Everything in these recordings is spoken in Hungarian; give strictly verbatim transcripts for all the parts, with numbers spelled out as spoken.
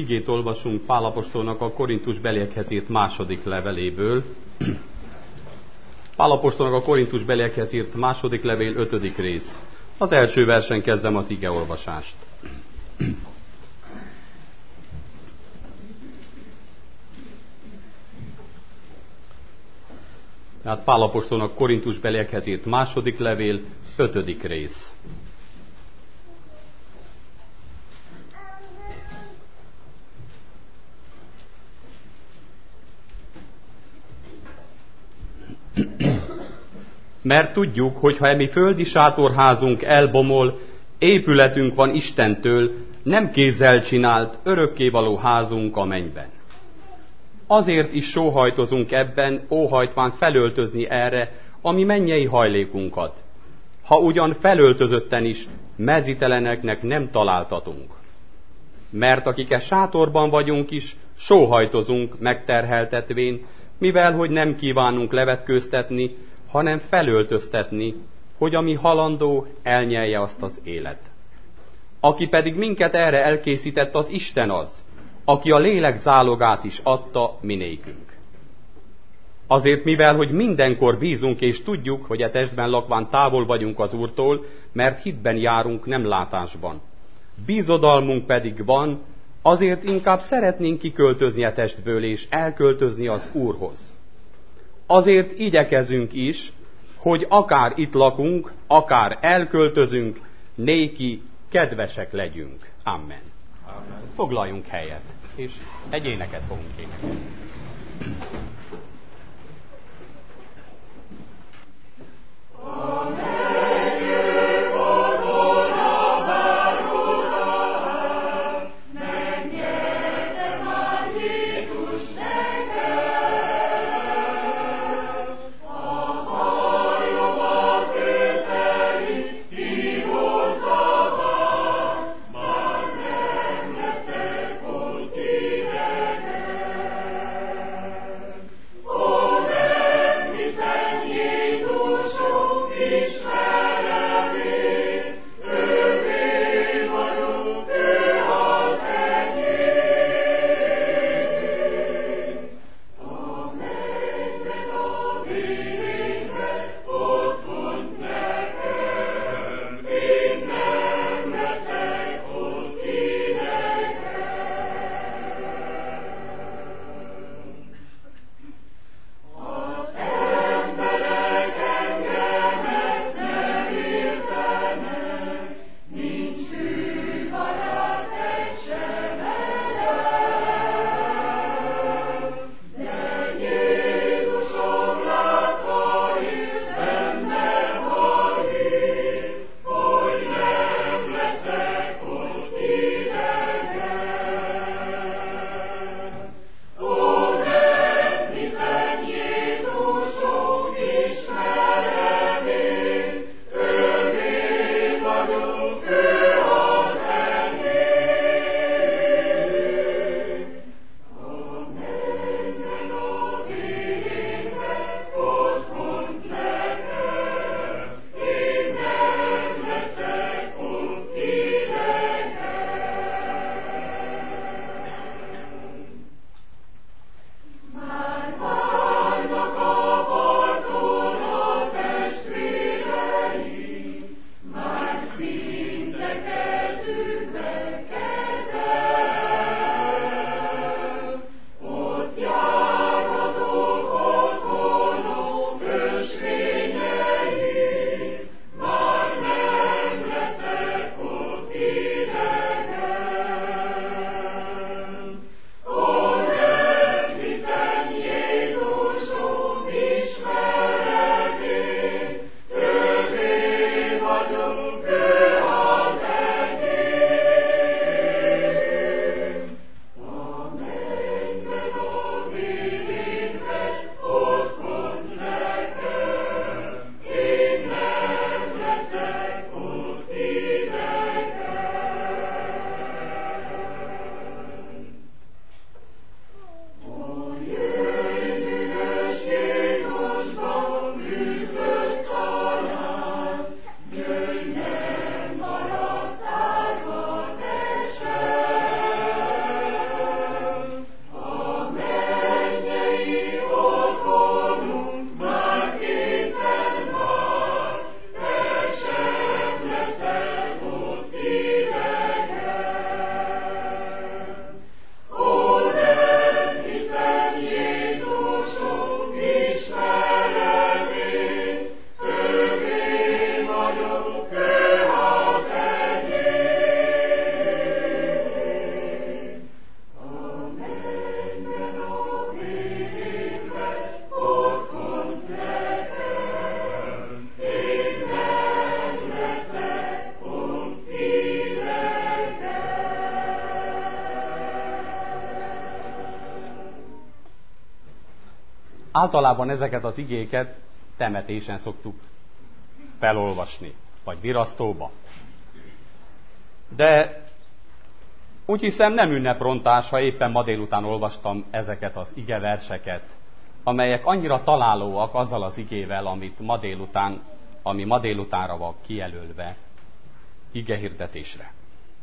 igét olvasunk Pál apostolnak a Korintusbeliekhez írt második leveléből. Pál apostolnak a Korintusbeliekhez írt második levél, ötödik rész. Az első versen kezdem az igeolvasást. Tehát Pál apostolnak Korintusbeliekhez írt második levél, ötödik rész. Mert tudjuk, hogy ha emi földi sátorházunk elbomol, épületünk van Istentől, nem kézzel csinált, örökkévaló házunk a mennyben. Azért is sóhajtozunk ebben, óhajtván felöltözni erre, ami mennyei hajlékunkat. Ha ugyan felöltözötten is, meziteleneknek nem találtatunk. Mert akik e sátorban vagyunk is, sóhajtozunk megterheltetvén, mivel hogy nem kívánunk levetkőztetni, hanem felöltöztetni, hogy ami halandó, elnyelje azt az élet. Aki pedig minket erre elkészített, az Isten az, aki a lélek zálogát is adta minékünk. Azért, mivel hogy mindenkor bízunk és tudjuk, hogy e testben lakván távol vagyunk az Úrtól, mert hitben járunk, nem látásban. Bízodalmunk pedig van, azért inkább szeretnénk kiköltözni a testből és elköltözni az Úrhoz. Azért igyekezünk is, hogy akár itt lakunk, akár elköltözünk, néki kedvesek legyünk. Amen. Amen. Foglaljunk helyet, és egy éneket fogunk énekelni. Amen. Általában ezeket az igéket temetésen szoktuk felolvasni, vagy virasztóba. De úgy hiszem nem ünneprontás, ha éppen ma délután olvastam ezeket az igeverseket, amelyek annyira találóak azzal az igével, amit ma délután, ami ma délutánra van kijelölve igehirdetésre.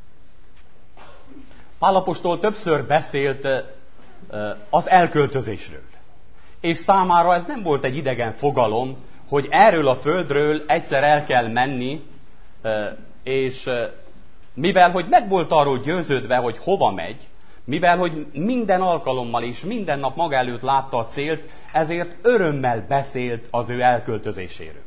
Pál apostol többször beszélt az elköltözésről. És számára ez nem volt egy idegen fogalom, hogy erről a földről egyszer el kell menni, és mivel, hogy meg volt arról győződve, hogy hova megy, mivel, hogy minden alkalommal és minden nap maga előtt látta a célt, ezért örömmel beszélt az ő elköltözéséről.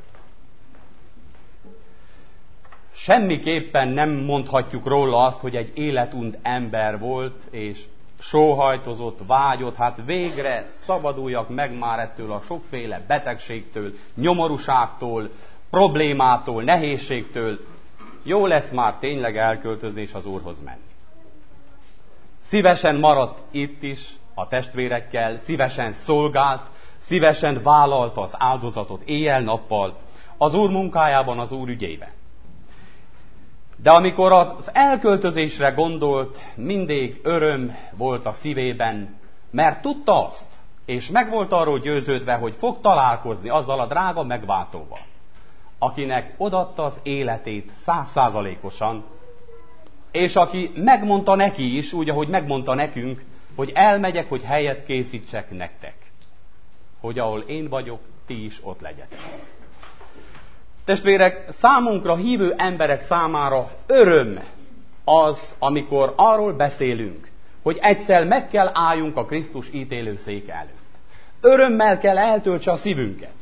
Semmiképpen nem mondhatjuk róla azt, hogy egy életunt ember volt, és sóhajtozott, vágyott, hát végre szabaduljak meg már ettől a sokféle betegségtől, nyomorúságtól, problémától, nehézségtől. Jó lesz már tényleg elköltözés az Úrhoz menni. Szívesen maradt itt is a testvérekkel, szívesen szolgált, szívesen vállalta az áldozatot éjjel-nappal az Úr munkájában, az Úr ügyében. De amikor az elköltözésre gondolt, mindig öröm volt a szívében, mert tudta azt, és meg volt arról győződve, hogy fog találkozni azzal a drága megváltóval, akinek odaadta az életét százszázalékosan, és aki megmondta neki is, úgy, ahogy megmondta nekünk, hogy elmegyek, hogy helyet készítsek nektek, hogy ahol én vagyok, ti is ott legyetek. Testvérek, számunkra, hívő emberek számára öröm az, amikor arról beszélünk, hogy egyszer meg kell álljunk a Krisztus ítélőszéke előtt. Örömmel kell eltöltse a szívünket,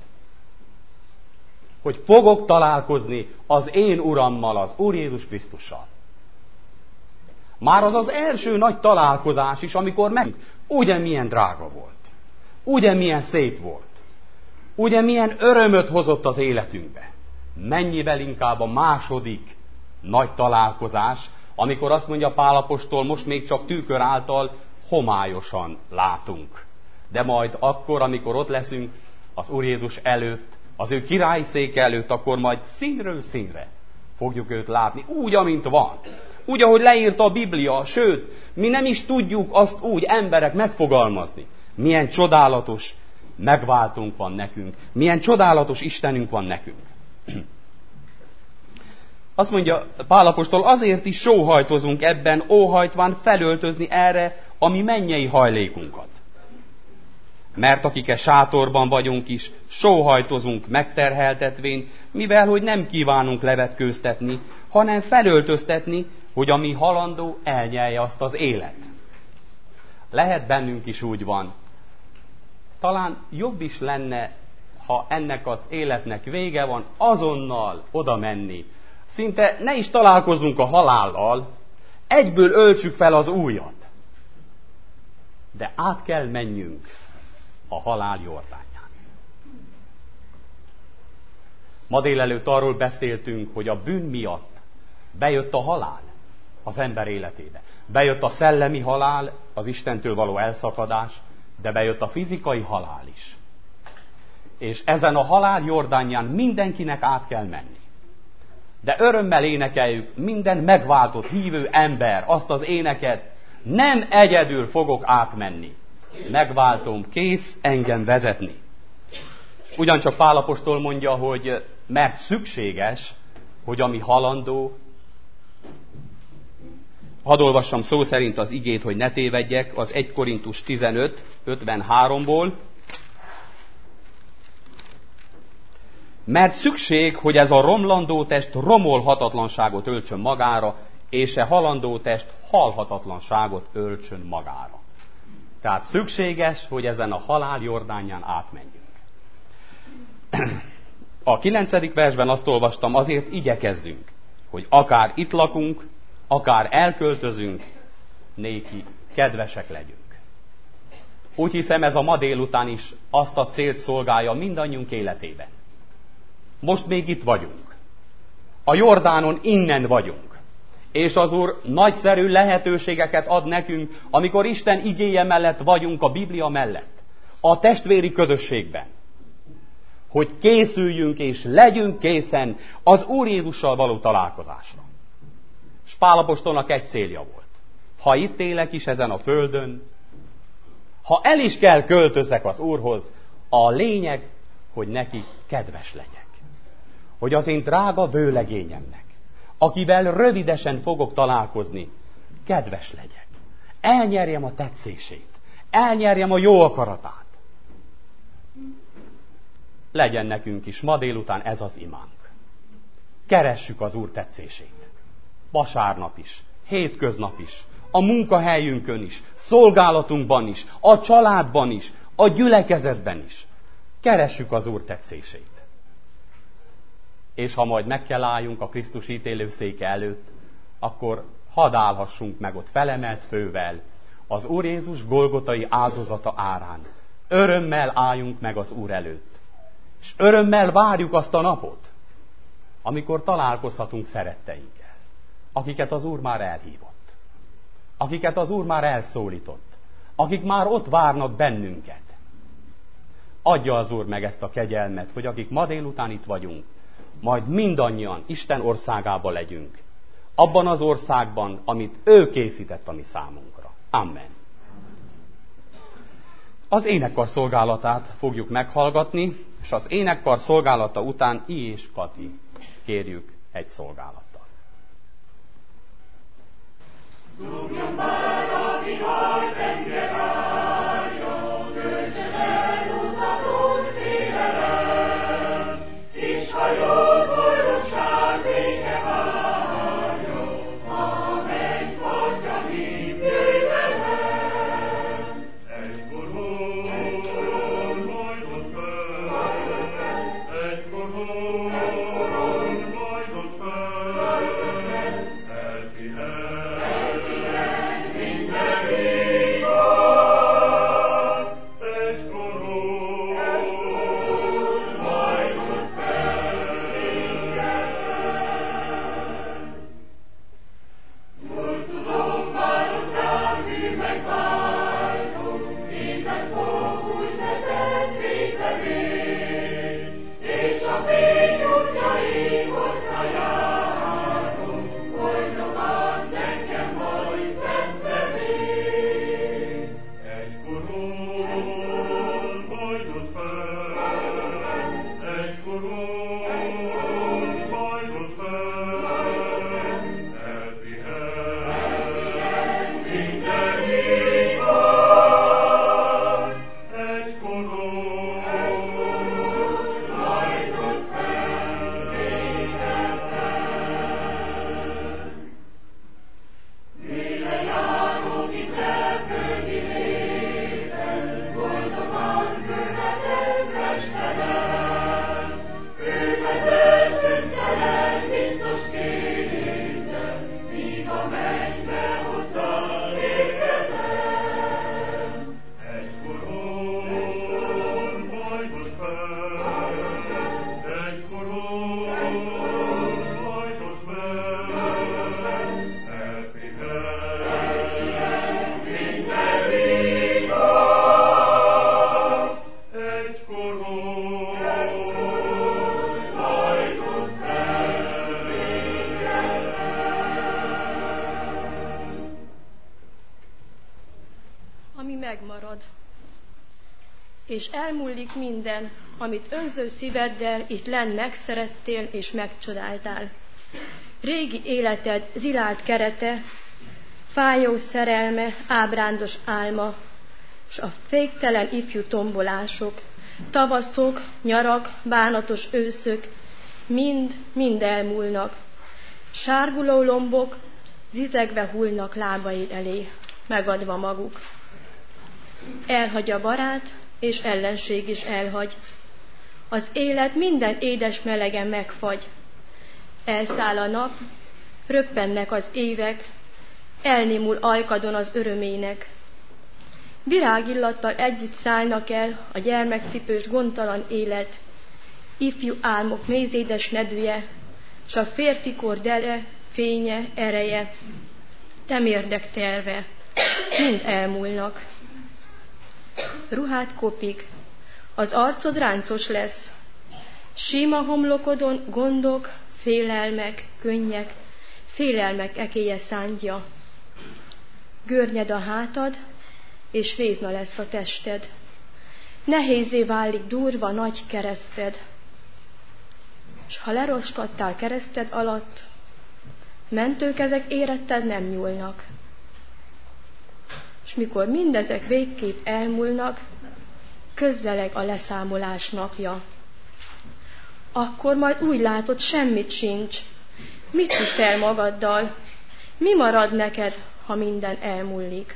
hogy fogok találkozni az én Urammal, az Úr Jézus Krisztussal. Már az az első nagy találkozás is, amikor meg, ugye milyen drága volt, ugye milyen szép volt, ugye milyen örömöt hozott az életünkbe. Mennyivel inkább a második nagy találkozás, amikor azt mondja Pál apostol, most még csak tükör által homályosan látunk. De majd akkor, amikor ott leszünk az Úr Jézus előtt, az ő királyi széke előtt, akkor majd színről színre fogjuk őt látni, úgy, amint van. Úgy, ahogy leírta a Biblia, sőt, mi nem is tudjuk azt úgy emberek megfogalmazni. Milyen csodálatos megváltunk van nekünk, milyen csodálatos Istenünk van nekünk. Azt mondja Pál apostol, azért is sóhajtozunk ebben, óhajtván felöltözni erre a mi mennyei hajlékunkat. Mert akik e sátorban vagyunk is, sóhajtozunk megterheltetvén, mivel hogy nem kívánunk levetkőztetni, hanem felöltöztetni, hogy a mi halandó elnyelje azt az élet. Lehet bennünk is úgy van. Talán jobb is lenne, ha ennek az életnek vége van, azonnal oda menni. Szinte ne is találkozzunk a halállal, egyből öltsük fel az újat. De át kell menjünk a halál Jordánján. Ma délelőtt arról beszéltünk, hogy a bűn miatt bejött a halál az ember életébe. Bejött a szellemi halál, az Istentől való elszakadás, de bejött a fizikai halál is. És ezen a halál Jordánján mindenkinek át kell menni. De örömmel énekeljük, minden megváltott hívő ember azt az éneket, nem egyedül fogok átmenni. Megváltom, kész engem vezetni. Ugyancsak Pál apostol mondja, hogy mert szükséges, hogy ami halandó, hadd olvassam szó szerint az igét, hogy ne tévedjek, az egy Korintus tizenöt ötvenháromból. Mert szükség, hogy ez a romlandó test romolhatatlanságot öltsön magára, és e halandó test halhatatlanságot öltsön magára. Tehát szükséges, hogy ezen a halál Jordánján átmenjünk. A kilencedik versben azt olvastam, azért igyekezzünk, hogy akár itt lakunk, akár elköltözünk, néki kedvesek legyünk. Úgy hiszem, ez a ma délután is azt a célt szolgálja mindannyiunk életében. Most még itt vagyunk. A Jordánon innen vagyunk. És az Úr nagyszerű lehetőségeket ad nekünk, amikor Isten igéje mellett vagyunk, a Biblia mellett. a testvéri közösségben, hogy készüljünk és legyünk készen az Úr Jézussal való találkozásra. És Pál apostolnak egy célja volt. Ha itt élek is ezen a földön, ha el is kell költözzek az Úrhoz, a lényeg, hogy neki kedves legyek. Hogy az én drága vőlegényemnek, akivel rövidesen fogok találkozni, kedves legyek. Elnyerjem a tetszését. Elnyerjem a jó akaratát. Legyen nekünk is ma délután ez az imánk. Keressük az Úr tetszését. Vasárnap is, hétköznap is, a munkahelyünkön is, szolgálatunkban is, a családban is, a gyülekezetben is. Keressük az Úr tetszését. És ha majd meg kell álljunk a Krisztus ítélőszéke előtt, akkor hadd állhassunk meg ott felemelt fővel, az Úr Jézus golgotai áldozata árán. Örömmel álljunk meg az Úr előtt. És örömmel várjuk azt a napot, amikor találkozhatunk szeretteinkkel, akiket az Úr már elhívott, akiket az Úr már elszólított, akik már ott várnak bennünket. Adja az Úr meg ezt a kegyelmet, hogy akik ma délután itt vagyunk, majd mindannyian Isten országába legyünk, abban az országban, amit ő készített a mi számunkra. Amen. Az énekkar szolgálatát fogjuk meghallgatni, és az énekkar szolgálata után I és Kati kérjük egy szolgálattal. Szúrjon bár a vihar tenger álljon, töltsön el utazón félelem, és hajó boldogság vége várjon, a menny partja hív jöjj velem. Egykor hold majd ott fel, egykor hold majd ott fel, elpihen minden igaz, egykor hold majd ott fel minket. Jól tudom, várod rám bűn megváltó, nézed fog úgy vezet végtevét, és a fény útjaihoz járok, boldogan nekem majd szenvedély. Egykor hold majd ott fel, egykor hold majd ott fel, elpihen minden igaz, egykor hold majd ott fel végtelen. Mire járok itt elföldi néven, boldogan követem Mestenem, ő vezet csüntelen, biztos kézen, míg a mennybe hozzá érkezem. Egykor hold majd ott fel, egykor hold majd ott fel, elpihen minden igaz, egykor hold majd ott fel végtelen. Ami megmarad. És elmúlik minden, amit önző szíveddel itt lenn megszerettél és megcsodáltál. Régi életed zilált kerete, fájó szerelme, ábrándos álma, s a féktelen ifjú tombolások, tavaszok, nyarak, bánatos őszök, mind, mind elmúlnak. Sárguló lombok zizegve hullnak lábaid elé, megadva maguk. Elhagy a barát, és ellenség is elhagy. Az élet minden édes melegen megfagy. Elszáll a nap, röppennek az évek, elnémul ajkadon az örömének. Virágillattal együtt szállnak el a gyermekcipős gondtalan élet, ifjú álmok mézédes nedűje, s a férfikor dere, fénye, ereje, temérdek terve, mind elmúlnak. ruhád kopik, az arcod ráncos lesz, sima homlokodon gondok, félelmek, könnyek, félelmek ekélye szántja. Görnyed a hátad, és vézna lesz a tested. Nehézé válik durva nagy kereszted. S ha leroskadtál kereszted alatt, mentőkezek éretted nem nyúlnak. És mikor mindezek végképp elmúlnak, közzeleg a leszámolás napja. Akkor majd úgy látod, semmit sincs. Mit hiszel magaddal? Mi marad neked, ha minden elmúlik?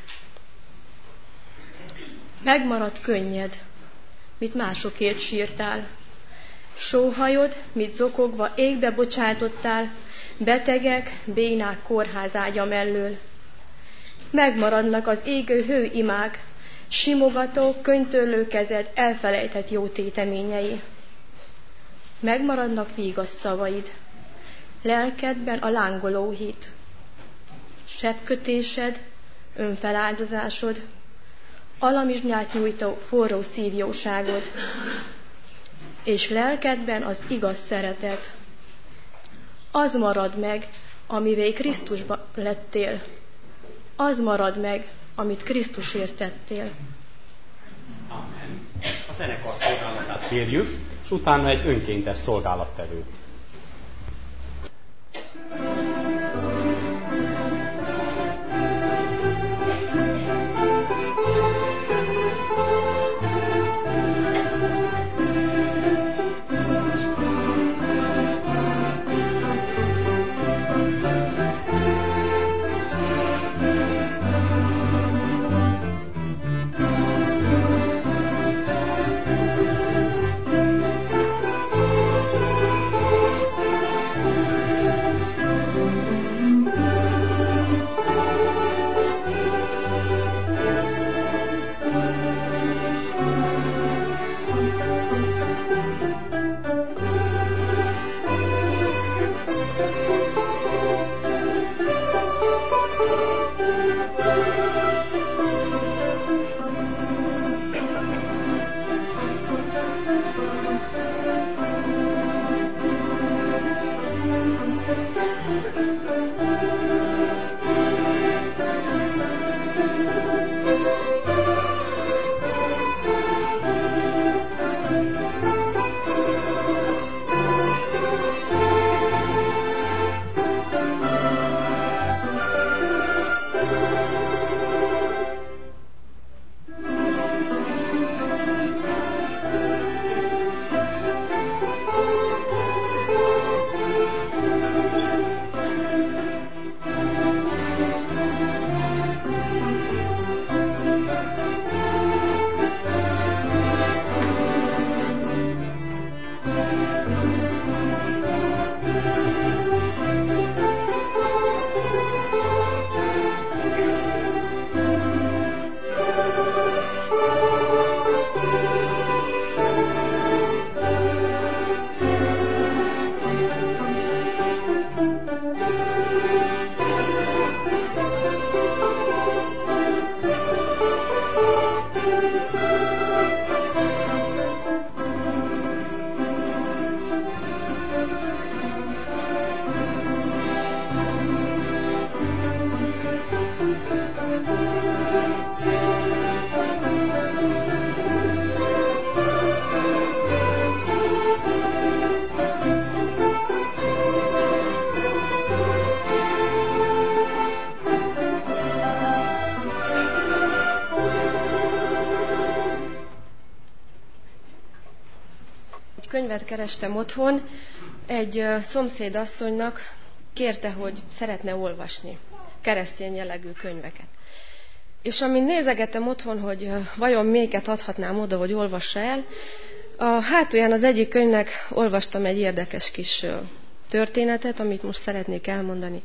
Megmarad könnyed, mit másokért sírtál. Sóhajod, mit zokogva égbe bocsátottál, betegek, bénák kórházágya mellől. Megmaradnak az égő hőimák, simogató, könyörtölő kezed elfelejtett jó téteményei. Megmaradnak vígas szavaid, lelkedben a lángoló hit, sebkötésed, önfeláldozásod, alamizsnyát nyújtó forró szívjóságod, és lelkedben az igaz szeretet. Az marad meg, amivé Krisztusban lettél. Az marad meg, amit Krisztusért tettél. Amen. A zenekar szolgálatát kérjük, és utána egy önkéntes szolgálattevőt. Könyvet kerestem otthon, egy szomszédasszonynak kérte, hogy szeretne olvasni keresztény jellegű könyveket. És amint nézegettem otthon, hogy vajon melyiket adhatnám oda, hogy olvassa el, a hátulján az egyik könyvnek olvastam egy érdekes kis történetet, amit most szeretnék elmondani.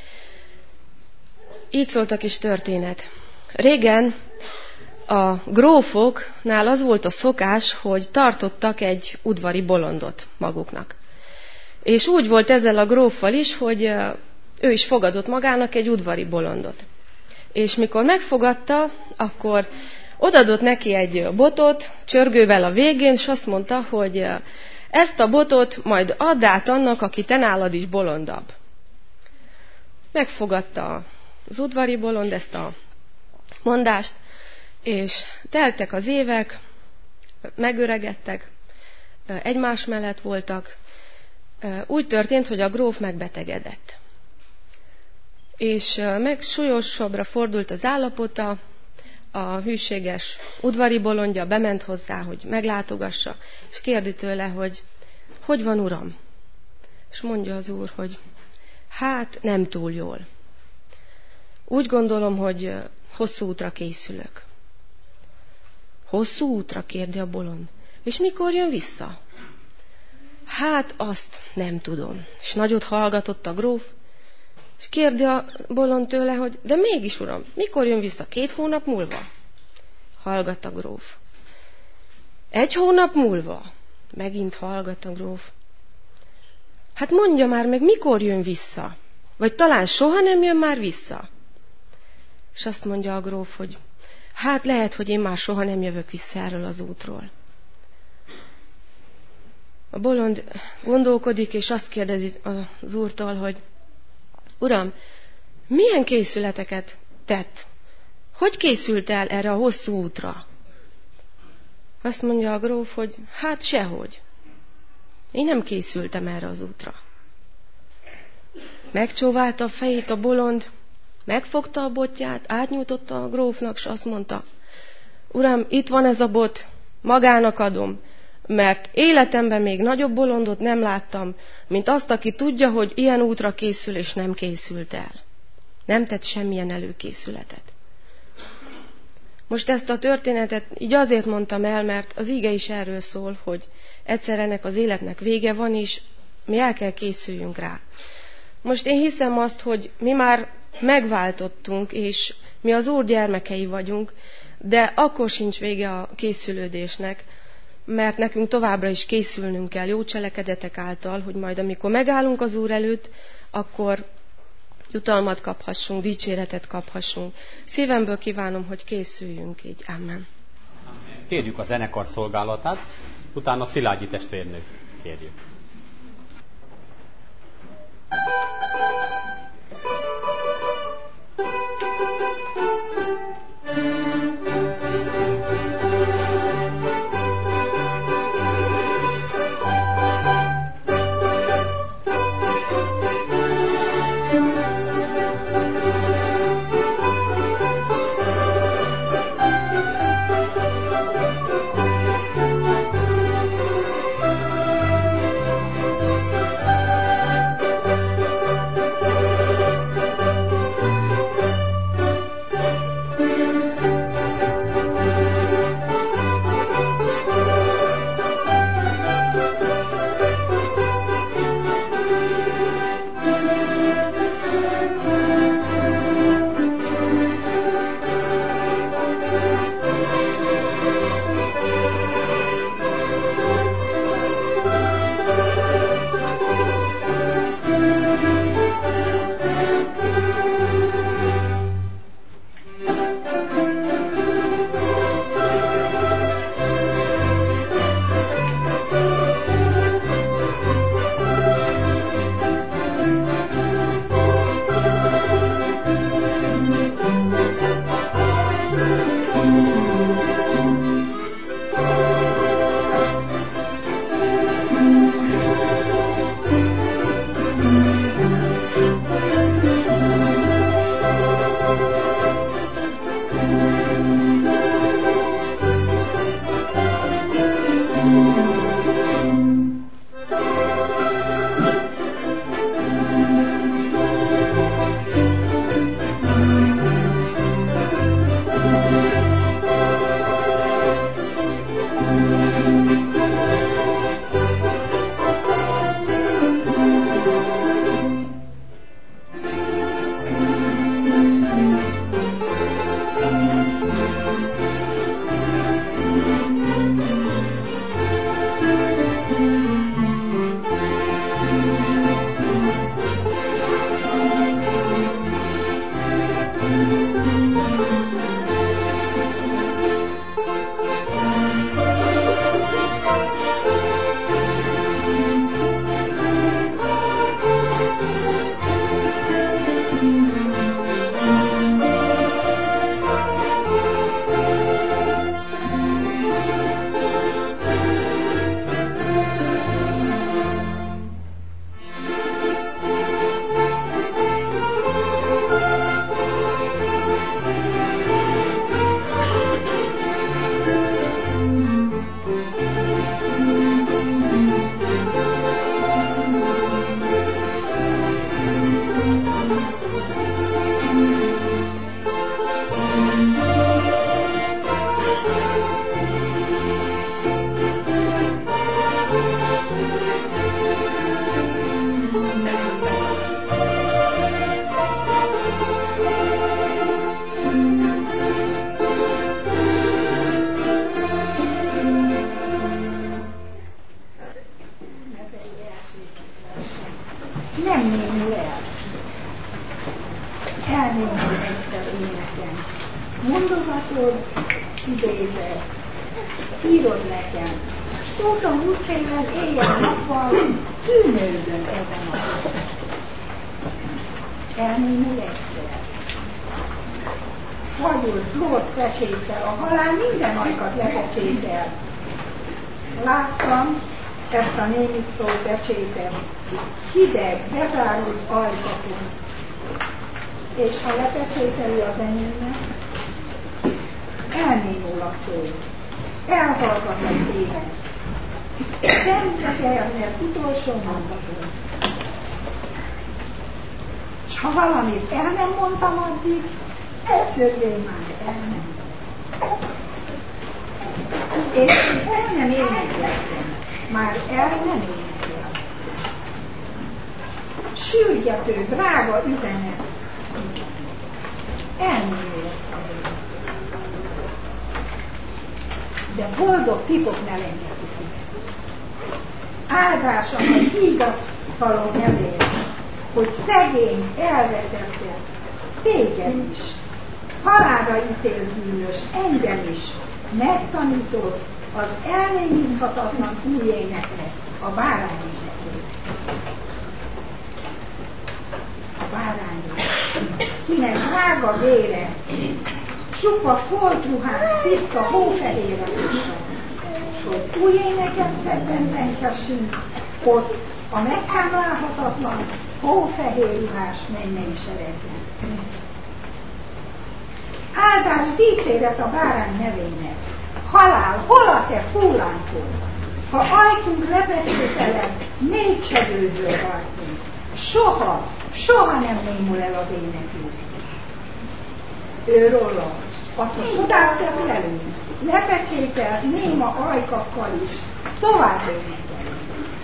Így szólt a kis történet. Régen a grófoknál az volt a szokás, hogy tartottak egy udvari bolondot maguknak. És úgy volt ezzel a gróffal is, hogy ő is fogadott magának egy udvari bolondot. És mikor megfogadta, akkor Odadott neki egy botot, csörgővel a végén, és azt mondta, hogy ezt a botot majd add át annak, aki te nálad is bolondabb. Megfogadta az udvari bolond ezt a mondást, és teltek az évek, megöregedtek, egymás mellett voltak. Úgy történt, hogy a gróf megbetegedett. És meg súlyosabbra fordult az állapota, a hűséges udvari bolondja bement hozzá, hogy meglátogassa, és kérdi tőle, hogy hogy van, uram? És mondja az úr, hogy hát nem túl jól. Úgy gondolom, hogy hosszú útra készülök. Hosszú útra, kérdi a bolond. És mikor jön vissza? Hát azt nem tudom. És nagyot hallgatott a gróf, és kérdi a bolond tőle, hogy de mégis, uram, mikor jön vissza? Két hónap múlva? Hallgat a gróf. Egy hónap múlva? Megint hallgat a gróf. Hát mondja már meg, mikor jön vissza? Vagy talán soha nem jön már vissza? És azt mondja a gróf, hogy hát lehet, hogy én már soha nem jövök vissza erről az útról. A bolond gondolkodik, és azt kérdezi az úrtól, hogy uram, milyen készületeket tett? Hogy készült el erre a hosszú útra? Azt mondja a gróf, hogy hát sehogy. Én nem készültem erre az útra. Megcsóválta a fejét a bolond, megfogta a botját, átnyújtotta a grófnak, és azt mondta, uram, itt van ez a bot, magának adom, mert életemben még nagyobb bolondot nem láttam, mint azt, aki tudja, hogy ilyen útra készül, és nem készült el. Nem tett semmilyen előkészületet. Most ezt a történetet így azért mondtam el, mert az ige is erről szól, hogy egyszer ennek az életnek vége van, és mi el kell készüljünk rá. Most én hiszem azt, hogy mi már megváltottunk, és mi az Úr gyermekei vagyunk, de akkor sincs vége a készülődésnek, mert nekünk továbbra is készülnünk kell jó cselekedetek által, hogy majd amikor megállunk az Úr előtt, akkor jutalmat kaphassunk, dicséretet kaphassunk. Szívemből kívánom, hogy készüljünk így. Amen. Kérjük a zenekar szolgálatát, utána Szilágyi testvérnő kérjük. idézet, írod nekem. Tóton útfélen éjjel-nappal tűnődöm ezen a hóban. Elmémül egyszer. Fagyul, flót pecséttel, a halál minden ajkat lepecsétel. Láttam ezt a némittó pecsétet, hideg, bezárult ajkakon, és ha lepecsételi az enyémet, elnémul a szó, elhallgat az élet. Szent Ernest utolsó mondaton. S ha valamit el nem mondtam addig, többé már el nem. És el nem énekeltem, már el nem énekel. Sürgető, drága üzenet. Elmélyült az élet. De boldog titok ne lengyeti szívet. Áldás a hígasztalom nevére, hogy szegény, elveszettet, téged is, halálra ítélt bűnös, engem is megtanított az elnémíthatatlan új éneknek, a bárány énekét. A bárányról, kinek drága vére, csupa foltruhán, tiszta hófehére puska, hogy új éneket szebben zenykessünk, ott a megszámlálhatatlan, hófehér ruhás mennyei seregben. Áldás dicséret a bárány nevének, halál, hol a te fullánkod? Ha ajtunk lepecsételed, mégse győző rajtunk. Soha, soha nem némul el az énekünk. Őróla, aki csodát tett velünk, lepecsétel néma ajkakkal is, tovább énekel.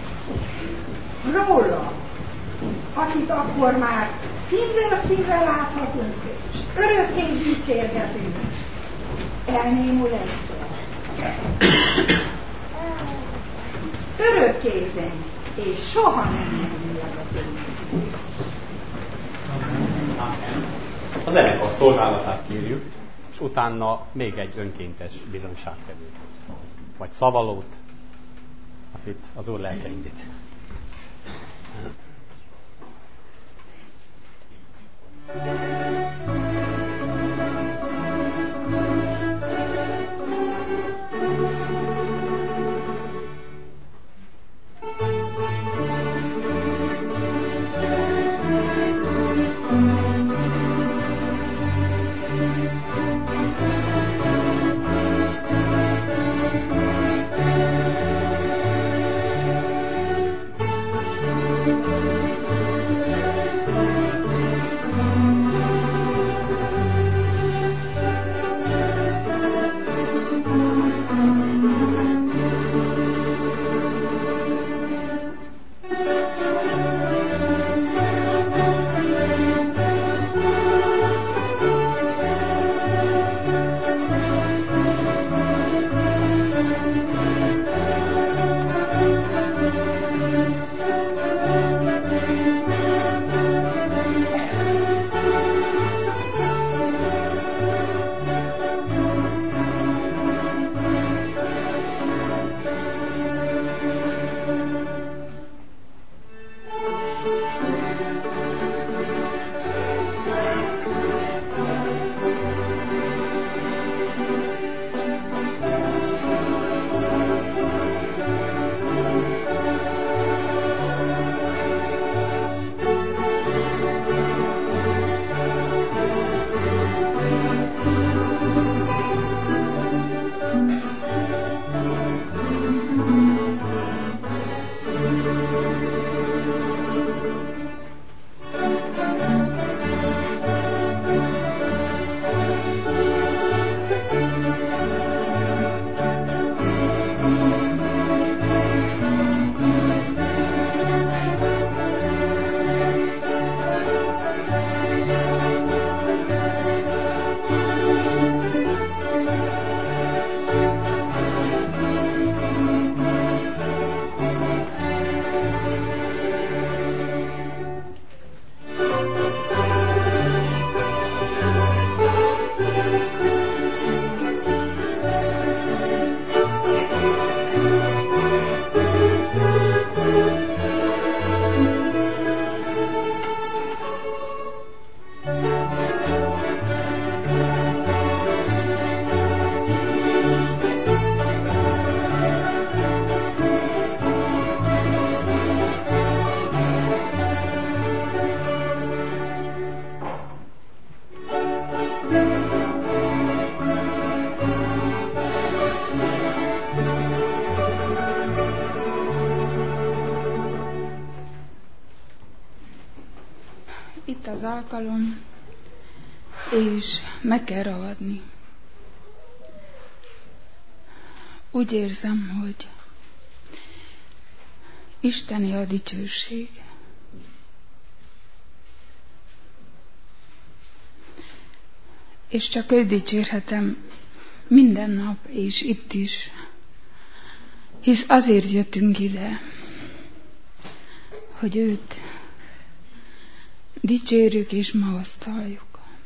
Róla, akit akkor már szívről szívre láthatunk, és örökké dicsérgetünk, elnémul egyszer. Örökké zeng, és soha nem némul el az énekünk. A zenekar szolgálatát kérjük, és utána még egy önkéntes bizonyságtevőt, vagy szavalót, akit az Úr lelke indít. az alkalom, és meg kell ragadni. Úgy érzem, hogy Isteni a dicsőség. És csak őt dicsérhetem minden nap, és itt is. Hisz azért jöttünk ide, hogy őt dicsérjük és magasztaljuk.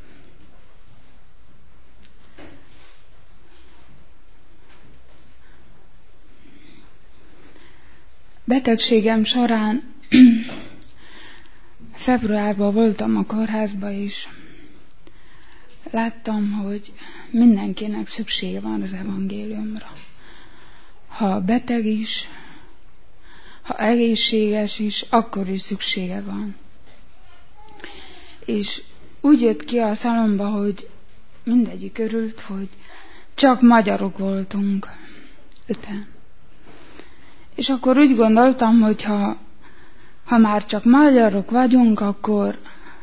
Betegségem során februárban voltam a kórházban, és láttam, hogy mindenkinek szüksége van az evangéliumra. Ha beteg is, ha egészséges is, akkor is szüksége van. És úgy jött ki a szalomba, hogy mindegyik örült, hogy csak magyarok voltunk, öten. És akkor úgy gondoltam, hogy ha, ha már csak magyarok vagyunk, akkor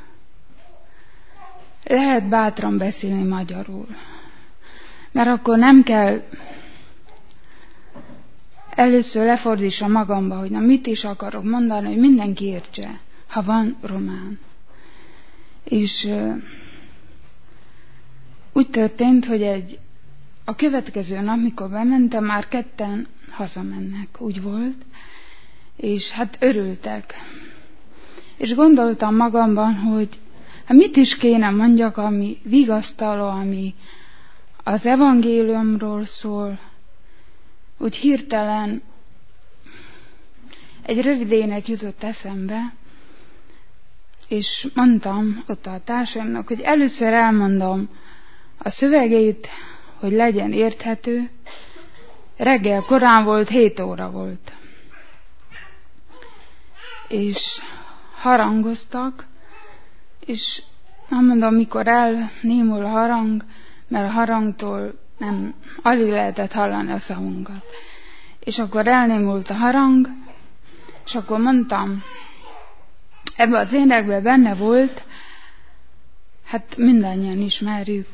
lehet bátran beszélni magyarul. Mert akkor nem kell először lefordítsam magamba, hogy na mit is akarok mondani, hogy mindenki értse, ha van román. És uh, úgy történt, hogy egy, a következő nap, mikor bementem, már ketten hazamennek, úgy volt, és hát örültek. És gondoltam magamban, hogy hát mit is kéne mondjak, ami vigasztaló, ami az evangéliumról szól. Úgy hirtelen egy rövidének jutott eszembe, és mondtam ott a társaimnak, hogy először elmondom a szövegét, hogy legyen érthető. Reggel korán volt, hét óra volt. És harangoztak, és nem mondom, mikor elnémul a harang, mert a harangtól nem, alig lehetett hallani a szavunkat. És akkor elnémult a harang, és akkor mondtam, ebben az énekben benne volt, hát mindannyian ismerjük,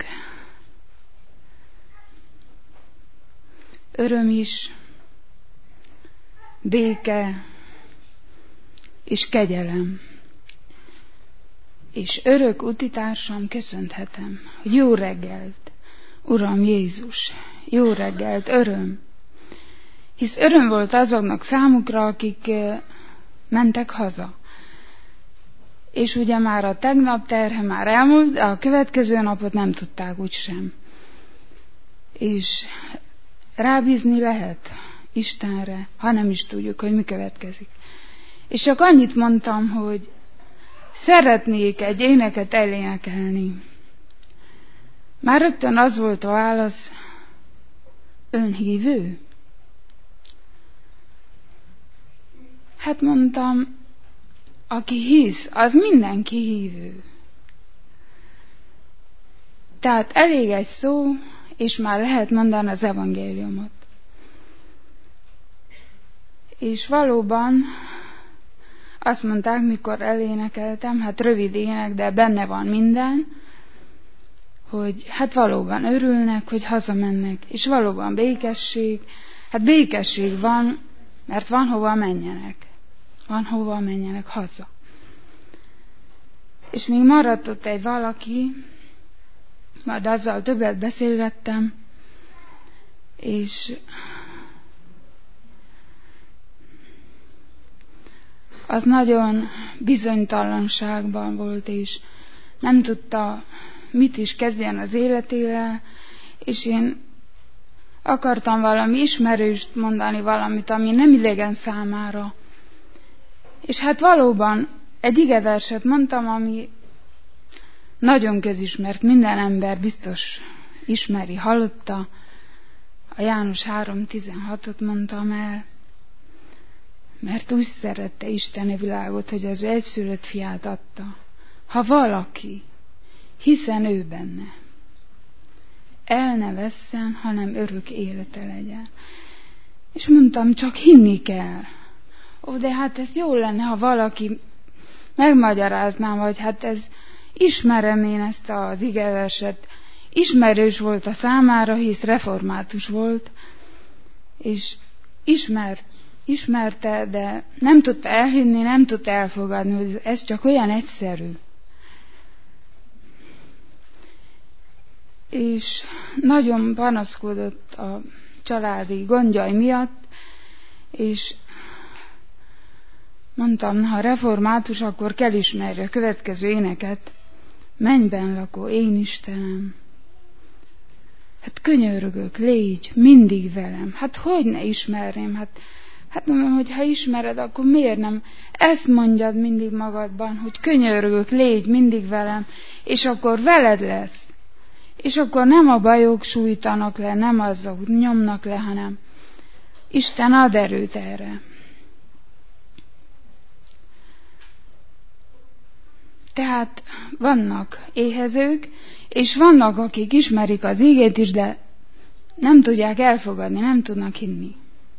öröm is, béke és kegyelem. És örök utitársam, köszönhetem, hogy jó reggelt, Uram Jézus, jó reggelt, öröm. Hisz öröm volt azoknak számukra, akik mentek haza. És ugye már a tegnap terhe már elmúlt, de a következő napot nem tudták úgysem. És rábízni lehet Istenre, ha nem is tudjuk, hogy mi következik. És csak annyit mondtam, hogy szeretnék egy éneket elénekelni. Már rögtön az volt a válasz, ön hívő? Hát mondtam, aki hisz, az mindenki hívő. Tehát elég egy szó, és már lehet mondani az evangéliumot. És valóban azt mondták, mikor elénekeltem, hát rövid ének, de benne van minden, hogy hát valóban örülnek, hogy hazamennek, és valóban békesség, hát békesség van, mert van hova menjenek. Van hova menjenek haza. És még maradt ott egy valaki, majd azzal többet beszélgettem, és az nagyon bizonytalanságban volt, és nem tudta, mit is kezdjen az életével, és én akartam valami ismerőst mondani, valamit, ami nem idegen számára. És hát valóban egy igeverset mondtam, ami nagyon közismert, minden ember biztos ismeri, hallotta. A János három tizenhatot mondtam el, mert úgy szerette Isten a világot, hogy az egyszülött fiát adta. Ha valaki, hiszen ő benne, el ne vesszen, hanem örök élete legyen. És mondtam, csak hinni kell. Ó, de hát ez jó lenne, ha valaki megmagyarázná, vagy hát ez ismerem én ezt az igeverset, ismerős volt a számára, hisz református volt, és ismert, ismerte, de nem tudta elhinni, nem tudta elfogadni, hogy ez csak olyan egyszerű. És nagyon panaszkodott a családi gondjai miatt, és mondtam, ha református, akkor kell ismerje a következő éneket. Mennyben lakó én Istenem. Hát könyörgök, légy mindig velem. Hát hogy ne ismerném? Hát, hát mondom, hogy ha ismered, akkor miért nem? Ezt mondjad mindig magadban, hogy könyörgök, légy mindig velem, és akkor veled lesz. És akkor nem a bajok sújtanak le, nem azok nyomnak le, hanem Isten ad erőt erre. Tehát vannak éhezők, és vannak, akik ismerik az igét is, de nem tudják elfogadni, nem tudnak hinni.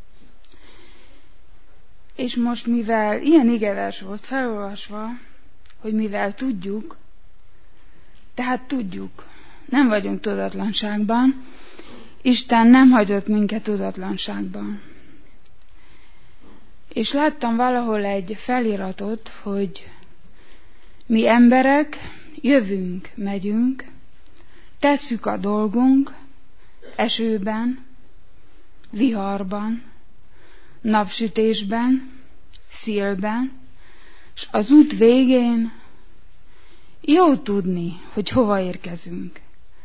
És most, mivel ilyen igevers volt felolvasva, hogy mivel tudjuk, tehát tudjuk, nem vagyunk tudatlanságban, Isten nem hagyott minket tudatlanságban. És láttam valahol egy feliratot, hogy mi emberek jövünk, megyünk, tesszük a dolgunk esőben, viharban, napsütésben, szélben, és az út végén jó tudni, hogy hova érkezünk.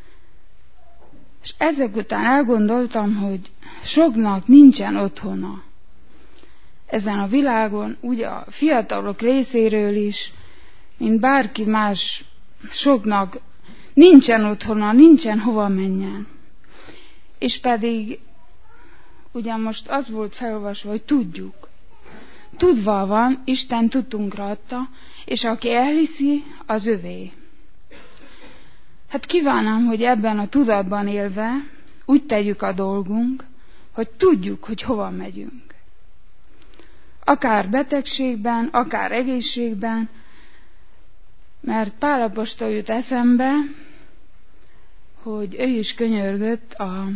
És ezek után elgondoltam, hogy soknak nincsen otthona ezen a világon, ugye a fiatalok részéről is, mint bárki más, soknak nincsen otthona, nincsen hova menjen. És pedig ugye most az volt felolvasva, hogy tudjuk. Tudva van, Isten tudtunkra adta, és aki elhiszi, az övé. Hát kívánom, hogy ebben a tudatban élve úgy tegyük a dolgunk, hogy tudjuk, hogy hova megyünk. Akár betegségben, akár egészségben, mert Pál apostol jut eszembe, hogy ő is könyörgött a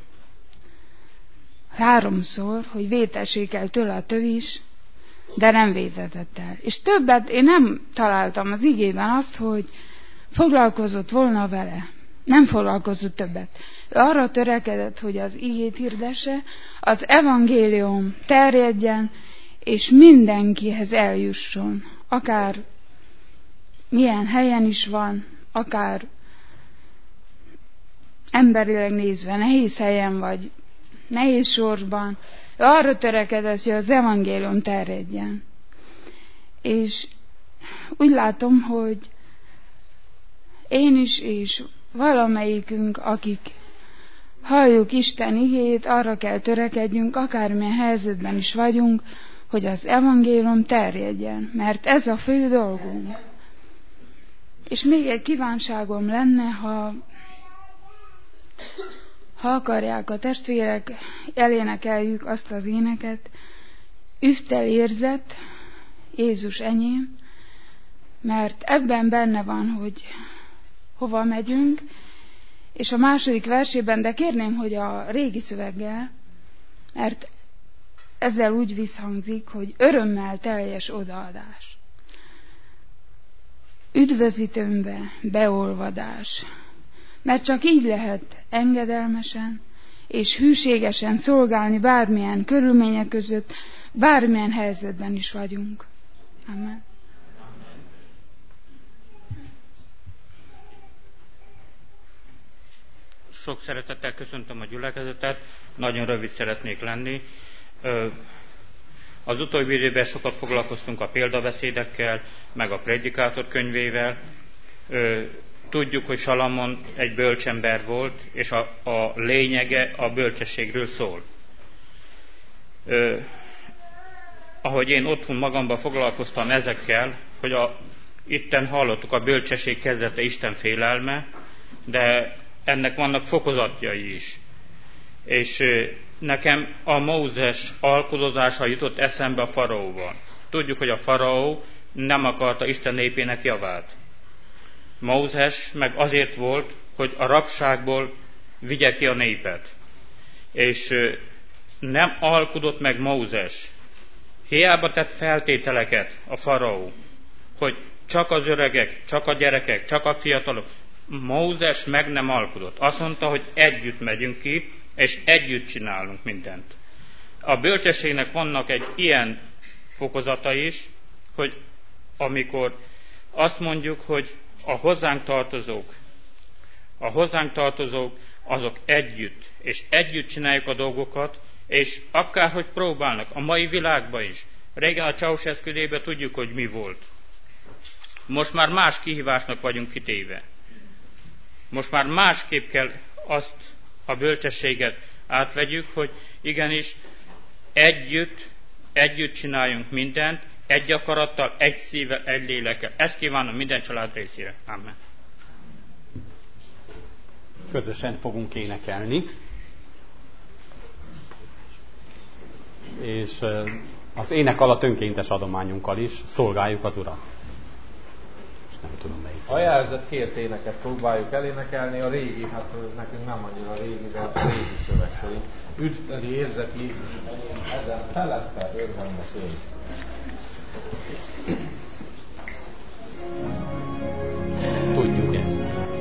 háromszor, hogy vétessék el tőle a tövis, de nem vétetett el. És többet én nem találtam az igében azt, hogy foglalkozott volna vele. Nem foglalkozott többet. Ő arra törekedett, hogy az igét hirdesse, az evangélium terjedjen, és mindenkihez eljusson. Akár milyen helyen is van, akár emberileg nézve nehéz helyen, vagy nehéz sorsban, ő arra törekedett, hogy az evangélium terjedjen. És úgy látom, hogy én is, és valamelyikünk, akik halljuk Isten igét, arra kell törekedjünk, akármilyen helyzetben is vagyunk, hogy az evangélium terjedjen, mert ez a fő dolgunk. És még egy kívánságom lenne, ha, ha akarják a testvérek, elénekeljük azt az éneket, üvtel érzet, Jézus enyém, mert ebben benne van, hogy hova megyünk, és a második versében, de kérném, hogy a régi szöveggel, mert ezzel úgy visszhangzik, hogy örömmel teljes odaadás. Üdvözítőmbe beolvadás, mert csak így lehet engedelmesen és hűségesen szolgálni bármilyen körülmények között, bármilyen helyzetben is vagyunk. Amen. Sok szeretettel köszöntöm a gyülekezetet, nagyon rövid szeretnék lenni. Az utóbbi időben sokat foglalkoztunk a példabeszédekkel, meg a Prédikátor könyvével. Tudjuk, hogy Salamon egy bölcsember volt, és a, a lényege a bölcsességről szól. Ahogy én otthon magamban foglalkoztam ezekkel, hogy a, itten hallottuk, a bölcsesség kezdete Isten félelme, de ennek vannak fokozatjai is. És nekem a Mózes alkudozása jutott eszembe a faraóval. Tudjuk, hogy a faraó nem akarta Isten népének javát. Mózes meg azért volt, hogy a rabságból vigye ki a népet. És nem alkudott meg Mózes. Hiába tett feltételeket a faraó, hogy csak az öregek, csak a gyerekek, csak a fiatalok. Mózes meg nem alkudott. Azt mondta, hogy együtt megyünk ki, és együtt csinálunk mindent. A bölcsességnek vannak egy ilyen fokozata is, hogy amikor azt mondjuk, hogy a hozzánk tartozók, a hozzánk tartozók azok együtt, és együtt csináljuk a dolgokat, és akárhogy próbálnak, a mai világban is. Régen a Ceausescu idejében tudjuk, hogy mi volt. Most már más kihívásnak vagyunk kitéve. Most már másképp kell azt a bölcsességet átvegyük, hogy igenis együtt, együtt csináljunk mindent, egy akarattal, egy szívvel, egy lélekkel. Ezt kívánom minden család részére. Amen. Közösen fogunk énekelni. És az ének alatt önkéntes adományunkkal is szolgáljuk az Urat. És nem tudom melyik. A jelzett kért éneket próbáljuk elénekelni, a régi, hát nekünk nem annyira régi, de a régi szöveg szerint. Üdvöli érzeti, ezen felette örvendes ég. Tudjuk ezt.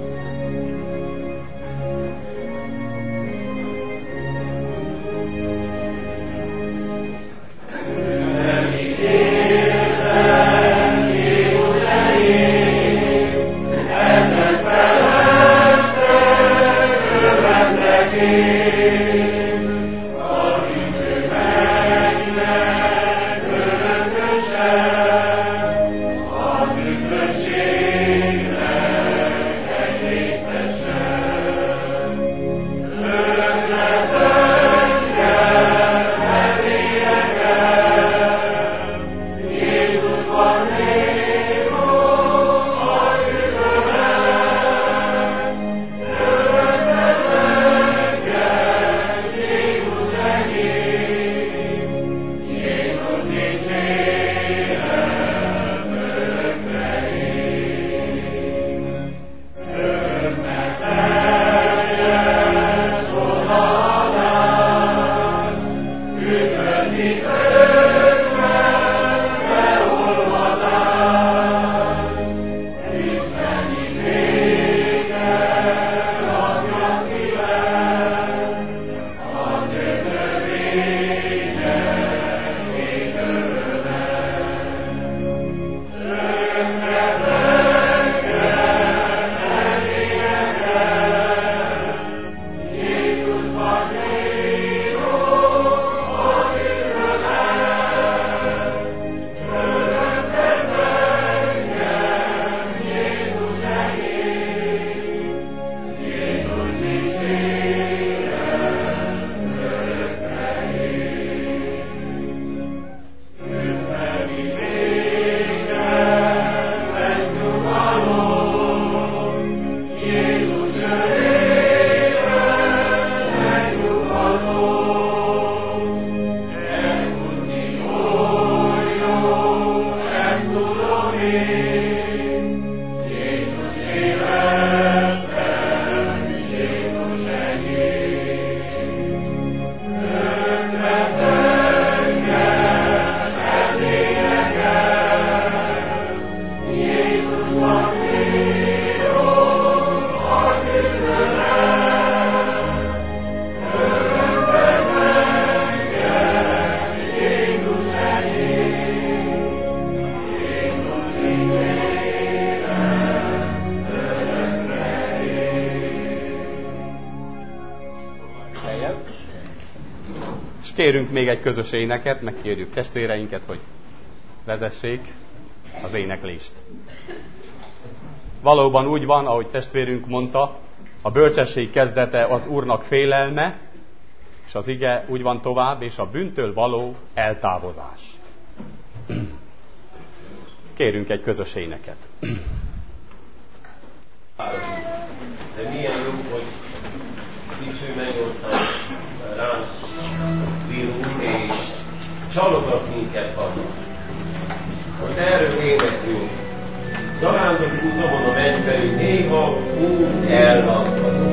Kérünk még egy közös éneket, megkérjük testvéreinket, hogy vezessék az éneklést. Valóban úgy van, ahogy testvérünk mondta, a bölcsesség kezdete az Úrnak félelme, és az ige úgy van tovább, és a bűntől való eltávozás. Kérünk egy közös éneket. De milyen jó, hogy dicső mennyország ránk bírunk, és csalogat minket haza. Hogy erről éneklünk, zarándok utamon a mennyfelé, néha úgy elakadok.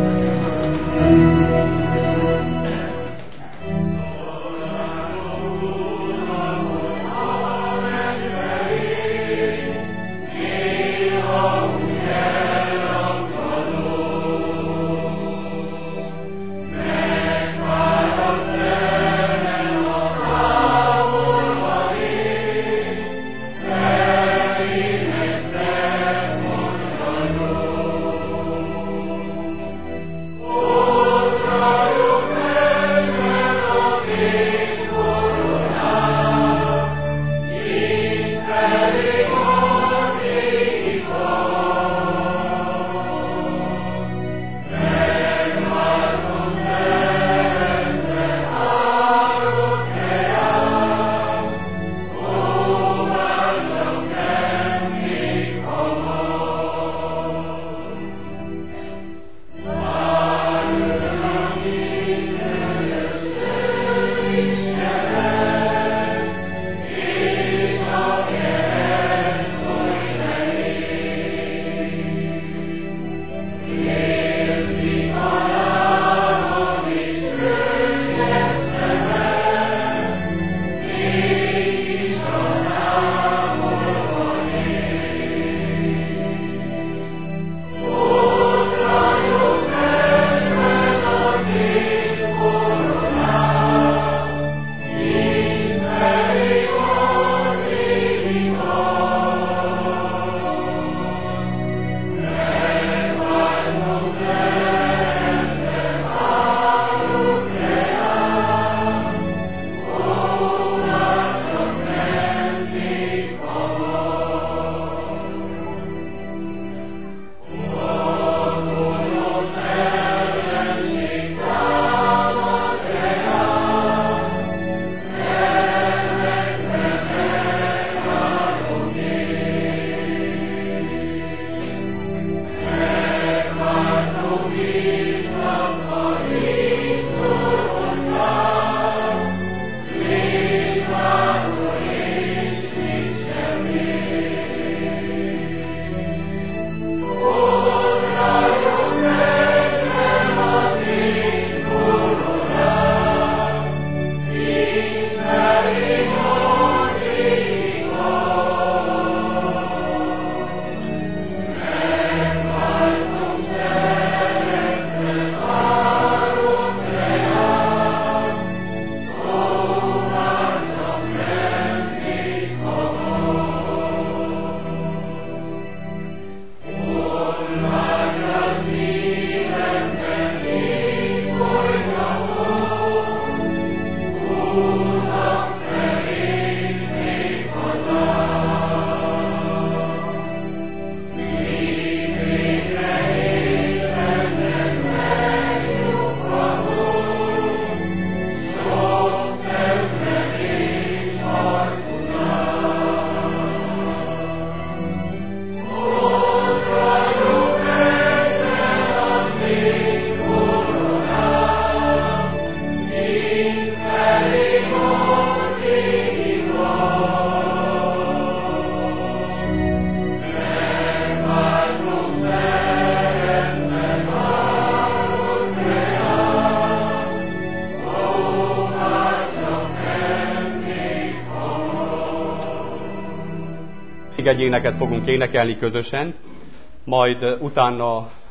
egy éneket fogunk énekelni közösen, majd utána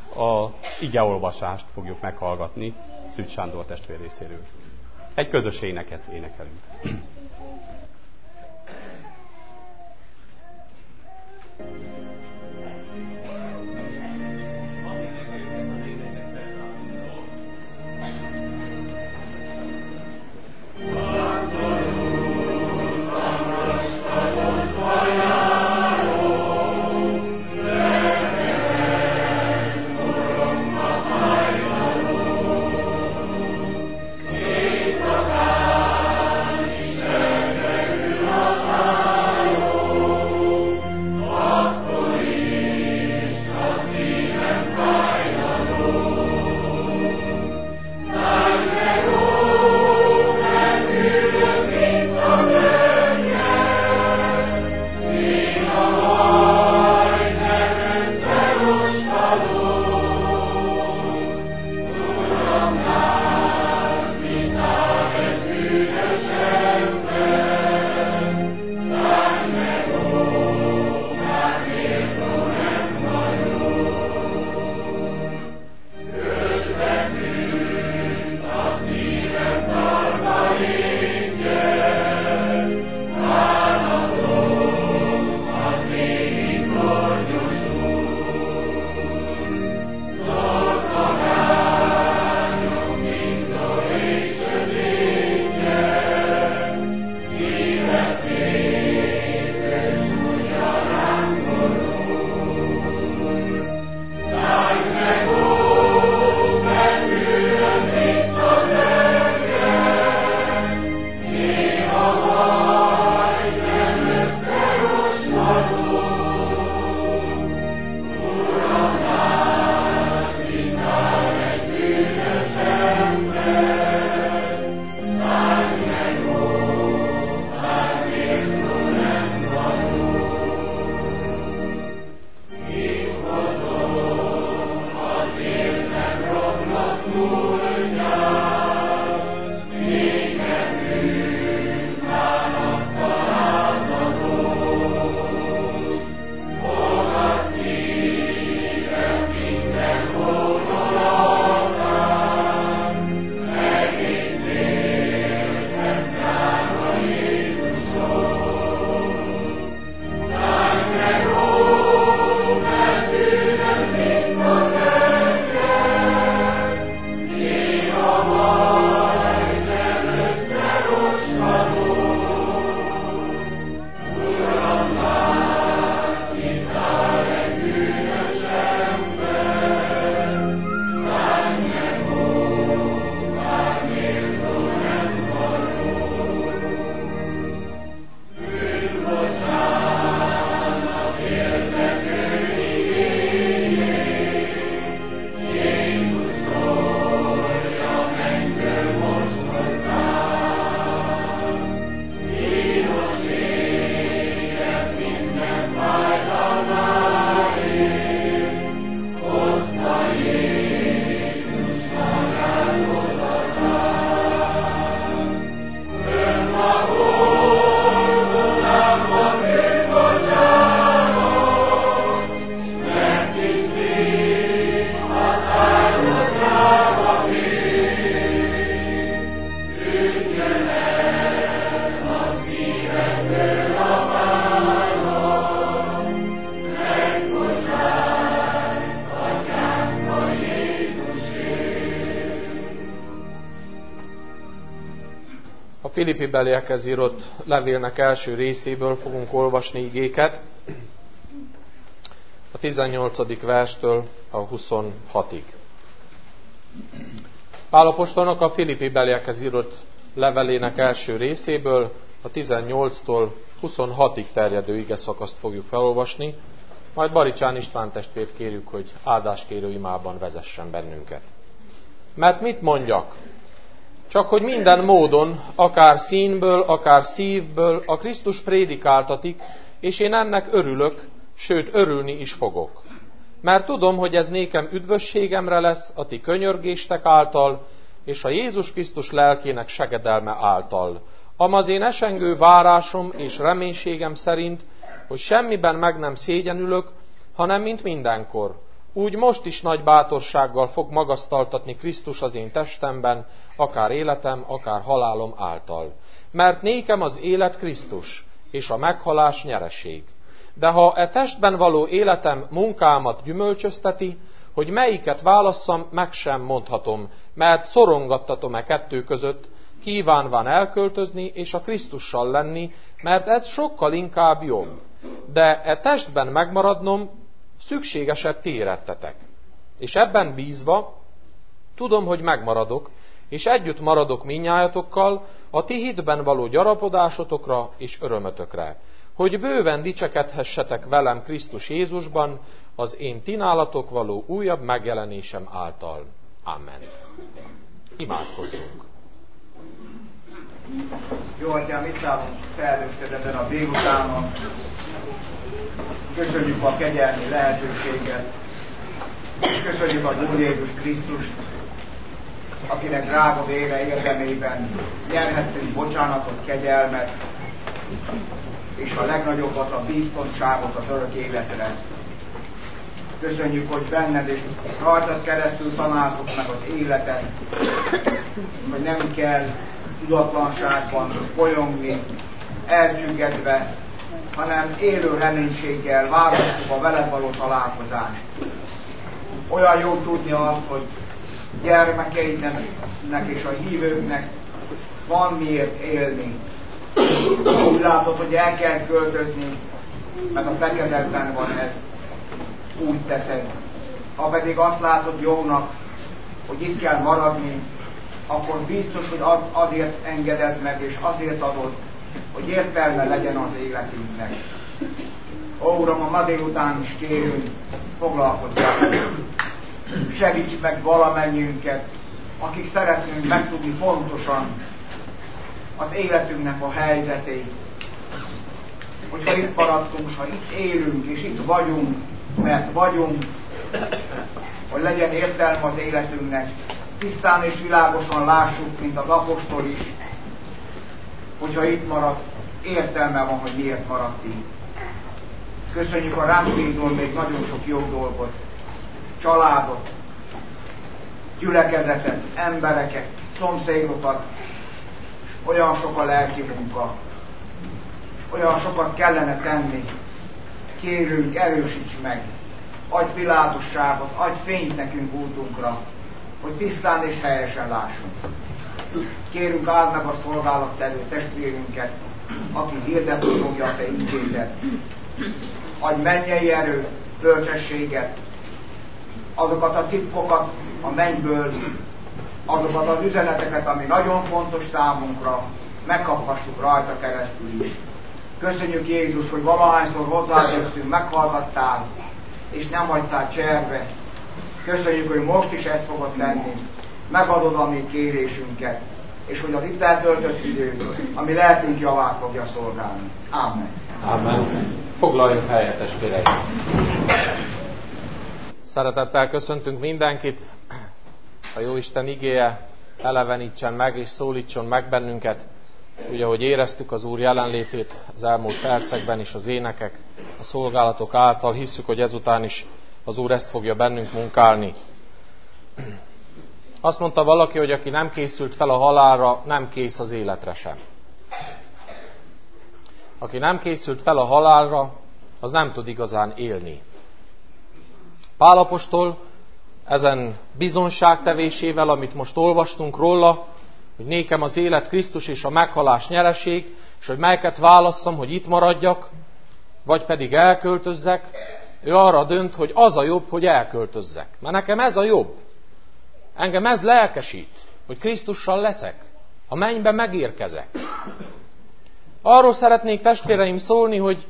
a igeolvasást fogjuk meghallgatni Szűcs Sándor testvér részéről. Egy közös éneket énekelünk. Éjszakán is A Filippi-beliekhez írott levélnek első részéből fogunk olvasni igéket, a tizennyolcadik verstől a huszonhatig. Pál apostolnak a Filippi-beliekhez írott levelének első részéből a tizennyolctól huszonhatig terjedő igeszakaszt fogjuk felolvasni, majd Baricsán István testvért kérjük, hogy áldáskérő imában vezessen bennünket. Mert mit mondjak? Csak hogy minden módon, akár színből, akár szívből a Krisztus prédikáltatik, és én ennek örülök, sőt örülni is fogok. Mert tudom, hogy ez nékem üdvösségemre lesz a ti könyörgéstek által, és a Jézus Krisztus lelkének segedelme által, amaz én esengő várásom és reménységem szerint, hogy semmiben meg nem szégyenülök, hanem mint mindenkor. Úgy most is nagy bátorsággal fog magasztaltatni Krisztus az én testemben, akár életem, akár halálom által. Mert nékem az élet Krisztus, és a meghalás nyereség. De ha e testben való életem munkámat gyümölcsözteti, hogy melyiket válasszam, meg sem mondhatom, mert szorongattatom e kettő között, kívánván elköltözni és a Krisztussal lenni, mert ez sokkal inkább jobb. De e testben megmaradnom, szükségesebb ti érettetek. És ebben bízva, tudom, hogy megmaradok, és együtt maradok mindnyájatokkal a ti hitben való gyarapodásotokra és örömötökre, hogy bőven dicsekedhessetek velem Krisztus Jézusban, az én ti nálatok való újabb megjelenésem által. Amen. Imádkozzunk. Jó atyám, itt állunk felnőtted ezen a délutánon. Köszönjük a kegyelmi lehetőséget. Köszönjük az Úr Jézus Krisztust, akinek drága vére érdemében nyerhettünk bocsánatot, kegyelmet, és a legnagyobbat, a biztonságot az örök életre. Köszönjük, hogy benned és rajtad keresztül találtuk meg az életet, hogy nem kell tudatlanságban bolyongni, elcsüggedve, hanem élő reménységgel várhatjuk a veled való találkozást. Olyan jó tudni azt, hogy gyermekeidnek és a hívőknek van miért élni. Úgy látod, hogy el kell költözni, mert a te kezedben van ez, úgy teszed. Ha pedig azt látod jónak, hogy itt kell maradni, akkor biztos, hogy az, azért engeded meg, és azért adod, hogy értelme legyen az életünknek. Ó, Uram, a ma délután is kérünk, foglalkozzál. Segíts meg valamennyiünket, akik szeretnénk megtudni pontosan az életünknek a helyzetét. Hogyha itt maradtunk, ha itt élünk, és itt vagyunk, mert vagyunk, hogy legyen értelme az életünknek, tisztán és világosan lássuk, mint az apostol is, hogyha itt marad, értelme van, hogy miért maradt itt. Köszönjük a ránk bízol még nagyon sok jó dolgot, családot, gyülekezetet, embereket, szomszédokat, és olyan sok a lelki munka, és olyan sokat kellene tenni. Kérünk, erősíts meg, adj világosságot, adj fényt nekünk útunkra, hogy tisztán és helyesen lássunk. Kérünk, áld meg a szolgálattevő testvérünket, aki hirdetni fogja a te igédet. Adj mennyei erőt, bölcsességet, azokat a titkokat a mennyből, azokat az üzeneteket, ami nagyon fontos számunkra, megkaphassuk rajta keresztül is. Köszönjük, Jézus, hogy valahányszor hozzájöttünk, meghallgattál, és nem hagytál cserbe. Köszönjük, hogy most is ezt fogod tenni. Megadod a mi kérésünket, és hogy az itt eltöltött idő, ami lelkünk javát fogja szolgálni. Amen. Amen. Foglaljunk helyet, testvéreim. Szeretettel köszöntünk mindenkit. A Jóisten igéje elevenítsen meg és szólítson meg bennünket. Úgy, ahogy éreztük az Úr jelenlétét az elmúlt percekben is, az énekek, a szolgálatok által, hisszük, hogy ezután is az Úr ezt fogja bennünk munkálni. Azt mondta valaki, hogy aki nem készült fel a halálra, nem kész az életre sem. Aki nem készült fel a halálra, az nem tud igazán élni. Pál apostol ezen bizonságtevésével, amit most olvastunk róla, hogy nékem az élet Krisztus és a meghalás nyereség, és hogy melyiket válasszam, hogy itt maradjak, vagy pedig elköltözzek, ő arra dönt, hogy az a jobb, hogy elköltözzek. Mert nekem ez a jobb. Engem ez lelkesít, hogy Krisztussal leszek, a mennybe megérkezek. Arról szeretnék, testvéreim, szólni, hogy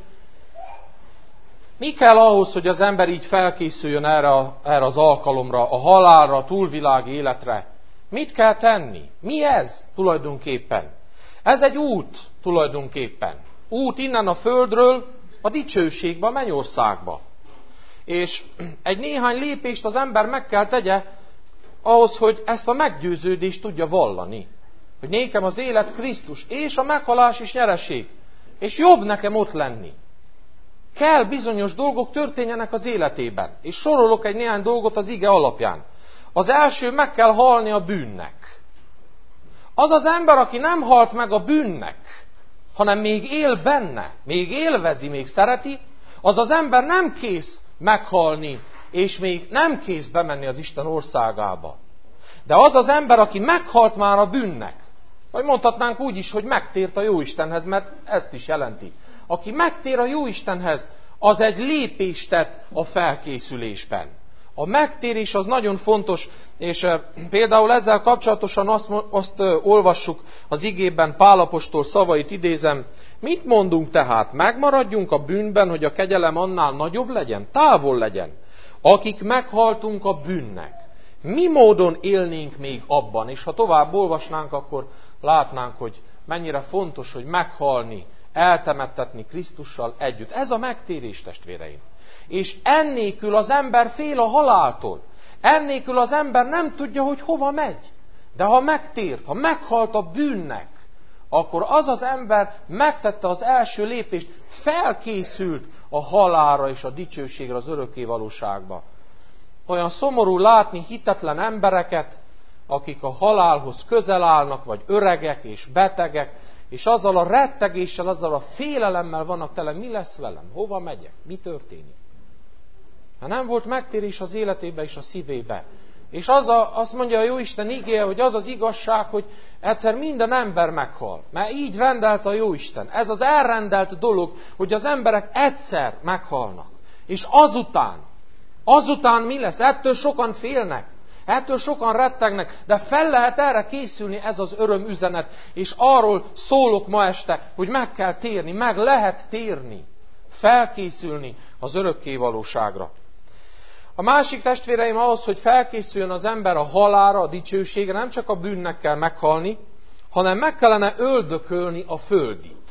mi kell ahhoz, hogy az ember így felkészüljön erre, erre az alkalomra, a halálra, a túlvilági életre. Mit kell tenni? Mi ez tulajdonképpen? Ez egy út tulajdonképpen. Út innen a földről a dicsőségbe, a mennyországba. És egy néhány lépést az ember meg kell tegye ahhoz, hogy ezt a meggyőződést tudja vallani. Hogy nékem az élet Krisztus, és a meghalás is nyereség. És jobb nekem ott lenni. Kell bizonyos dolgok történjenek az életében. És sorolok egy néhány dolgot az ige alapján. Az első, meg kell halni a bűnnek. Az az ember, aki nem halt meg a bűnnek, hanem még él benne, még élvezi, még szereti, az az ember nem kész meghalni, és még nem kész bemenni az Isten országába. De az az ember, aki meghalt már a bűnnek, vagy mondhatnánk úgy is, hogy megtért a Jóistenhez, mert ezt is jelenti. Aki megtér a Jóistenhez, az egy lépést tett a felkészülésben. A megtérés az nagyon fontos, és e, például ezzel kapcsolatosan azt, azt e, olvassuk az igében, Pál apostol szavait idézem. Mit mondunk tehát? Megmaradjunk a bűnben, hogy a kegyelem annál nagyobb legyen? Távol legyen. Akik meghaltunk a bűnnek, mi módon élnénk még abban? És ha tovább olvasnánk, akkor látnánk, hogy mennyire fontos, hogy meghalni, eltemettetni Krisztussal együtt. Ez a megtérés, testvéreim. És ennélkül az ember fél a haláltól. Ennélkül az ember nem tudja, hogy hova megy. De ha megtért, ha meghalt a bűnnek, akkor az az ember megtette az első lépést, felkészült a halálra és a dicsőségre, az örökké valóságba. Olyan szomorú látni hitetlen embereket, akik a halálhoz közel állnak, vagy öregek és betegek, és azzal a rettegéssel, azzal a félelemmel vannak tele, mi lesz velem, hova megyek, mi történik. Hát nem volt megtérés az életébe és a szívébe. És az a, azt mondja a Jóisten igéje, hogy az az igazság, hogy egyszer minden ember meghal. Mert így rendelte a Jóisten. Ez az elrendelt dolog, hogy az emberek egyszer meghalnak. És azután, azután mi lesz? Ettől sokan félnek. Ettől sokan rettegnek, de fel lehet erre készülni, ez az öröm üzenet. És arról szólok ma este, hogy meg kell térni, meg lehet térni. Felkészülni az örökké valóságra. A másik, testvéreim, ahhoz, hogy felkészüljön az ember a halálra, a dicsőségre, nem csak a bűnnek kell meghalni, hanem meg kellene öldökölni a földit.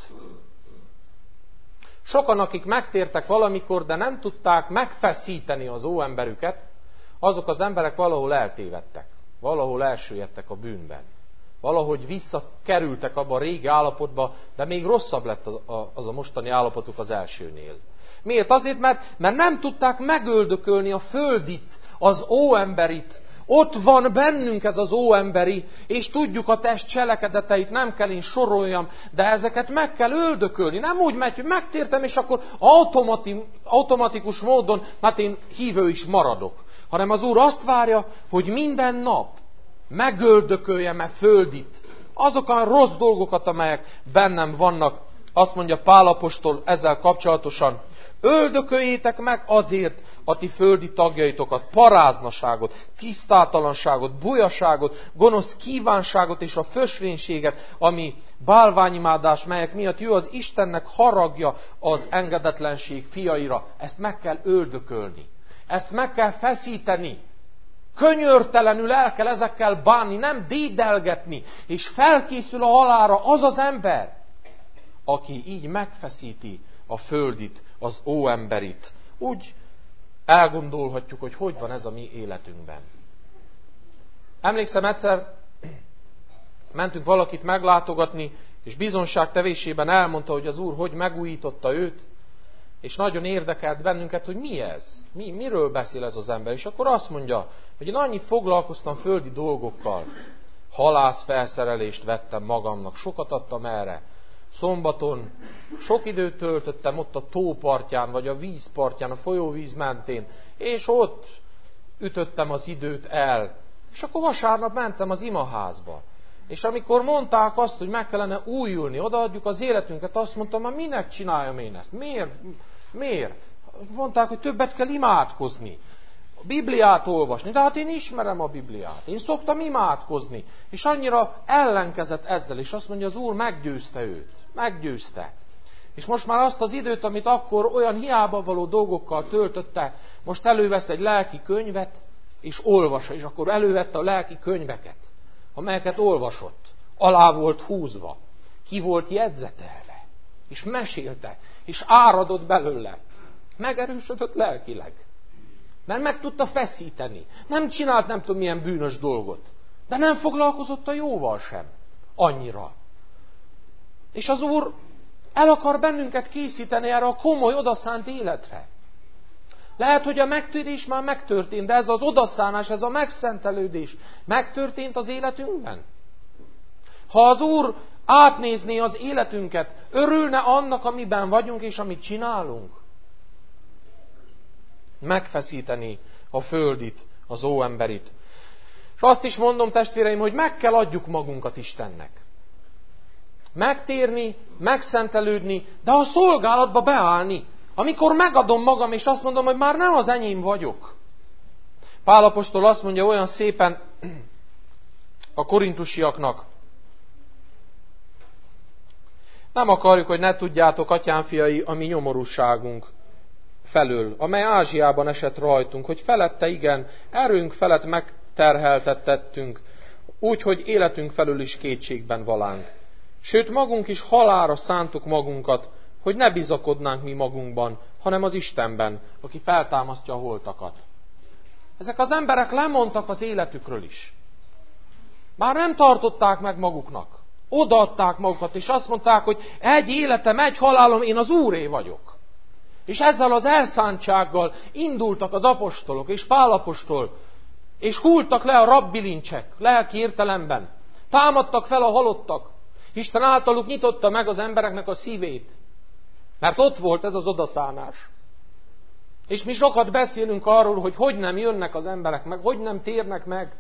Sokan, akik megtértek valamikor, de nem tudták megfeszíteni az óemberüket, azok az emberek valahol eltévedtek, valahol elsüllyedtek a bűnben. Valahogy visszakerültek abba a régi állapotba, de még rosszabb lett az a, az a mostani állapotuk az elsőnél. Miért? Azért, mert, mert nem tudták megöldökölni a földit, az óemberit. Ott van bennünk ez az óemberi, és tudjuk a test cselekedeteit, nem kell én soroljam, de ezeket meg kell öldökölni. Nem úgy megy, hogy megtértem, és akkor automati, automatikus módon, hát én hívő is maradok. Hanem az Úr azt várja, hogy minden nap megöldököljem e földit. Azok a rossz dolgokat, amelyek bennem vannak, azt mondja Pál apostol ezzel kapcsolatosan, öldököljétek meg azért a ti földi tagjaitokat, paráznaságot, tisztátalanságot, bujaságot, gonosz kívánságot és a fösvénységet, ami bálványimádás, melyek miatt jön az Istennek haragja az engedetlenség fiaira. Ezt meg kell öldökölni. Ezt meg kell feszíteni. Könyörtelenül el kell ezekkel bánni, nem dédelgetni, és felkészül a halálra az az ember, aki így megfeszíti a földit, az óemberit. Úgy elgondolhatjuk, hogy hogy van ez a mi életünkben. Emlékszem, egyszer mentünk valakit meglátogatni, és bizonság tevésében elmondta, hogy az Úr hogy megújította őt, és nagyon érdekelt bennünket, hogy mi ez, mi, miről beszél ez az ember. És akkor azt mondja, hogy én annyit foglalkoztam földi dolgokkal, halászfelszerelést vettem magamnak, sokat adtam erre. Szombaton sok időt töltöttem ott a tópartján, vagy a vízpartján, a folyóvíz mentén, és ott ütöttem az időt el. És akkor vasárnap mentem az imaházba. És amikor mondták azt, hogy meg kellene újulni, odaadjuk az életünket, azt mondtam, hogy minek csináljam én ezt? Miért? Miért? Mondták, hogy többet kell imádkozni. A Bibliát olvasni. De hát én ismerem a Bibliát. Én szoktam imádkozni. És annyira ellenkezett ezzel, és azt mondja, az Úr meggyőzte őt. Meggyőzte. És most már azt az időt, amit akkor olyan hiába való dolgokkal töltötte, most elővesz egy lelki könyvet, és olvassa, és akkor elővette a lelki könyveket, amelyeket olvasott. Alá volt húzva, ki volt jegyzetelve, és mesélte, és áradott belőle. Megerősödött lelkileg. Mert meg tudta feszíteni. Nem csinált nem tudom milyen bűnös dolgot. De nem foglalkozott a jóval sem. Annyira. És az Úr el akar bennünket készíteni erre a komoly, odaszánt életre. Lehet, hogy a megtérés már megtörtént, de ez az odaszánás, ez a megszentelődés megtörtént az életünkben. Ha az Úr átnézné az életünket, örülne annak, amiben vagyunk és amit csinálunk. Megfeszíteni a földit, az óemberit. És azt is mondom, testvéreim, hogy meg kell adjuk magunkat Istennek. Megtérni, megszentelődni, de a szolgálatba beállni. Amikor megadom magam, és azt mondom, hogy már nem az enyém vagyok. Pál apostol azt mondja olyan szépen a korintusiaknak, nem akarjuk, hogy ne tudjátok, atyám fiai, a mi nyomorúságunk felől, amely Ázsiában esett rajtunk, hogy felette igen, erőnk felett megterheltettettünk, úgy, hogy életünk felül is kétségben valánk. Sőt, magunk is halálra szántuk magunkat, hogy ne bizakodnánk mi magunkban, hanem az Istenben, aki feltámasztja a holtakat. Ezek az emberek lemondtak az életükről is. Már nem tartották meg maguknak. Odaadták magukat, és azt mondták, hogy egy életem, egy halálom, én az Úré vagyok. És ezzel az elszántsággal indultak az apostolok, és Pál apostol, és hulltak le a rabbilincsek, lelki értelemben. Támadtak fel a halottak. Isten általuk nyitotta meg az embereknek a szívét. Mert ott volt ez az odaszánás. És mi sokat beszélünk arról, hogy hogy nem jönnek az emberek meg, hogy nem térnek meg.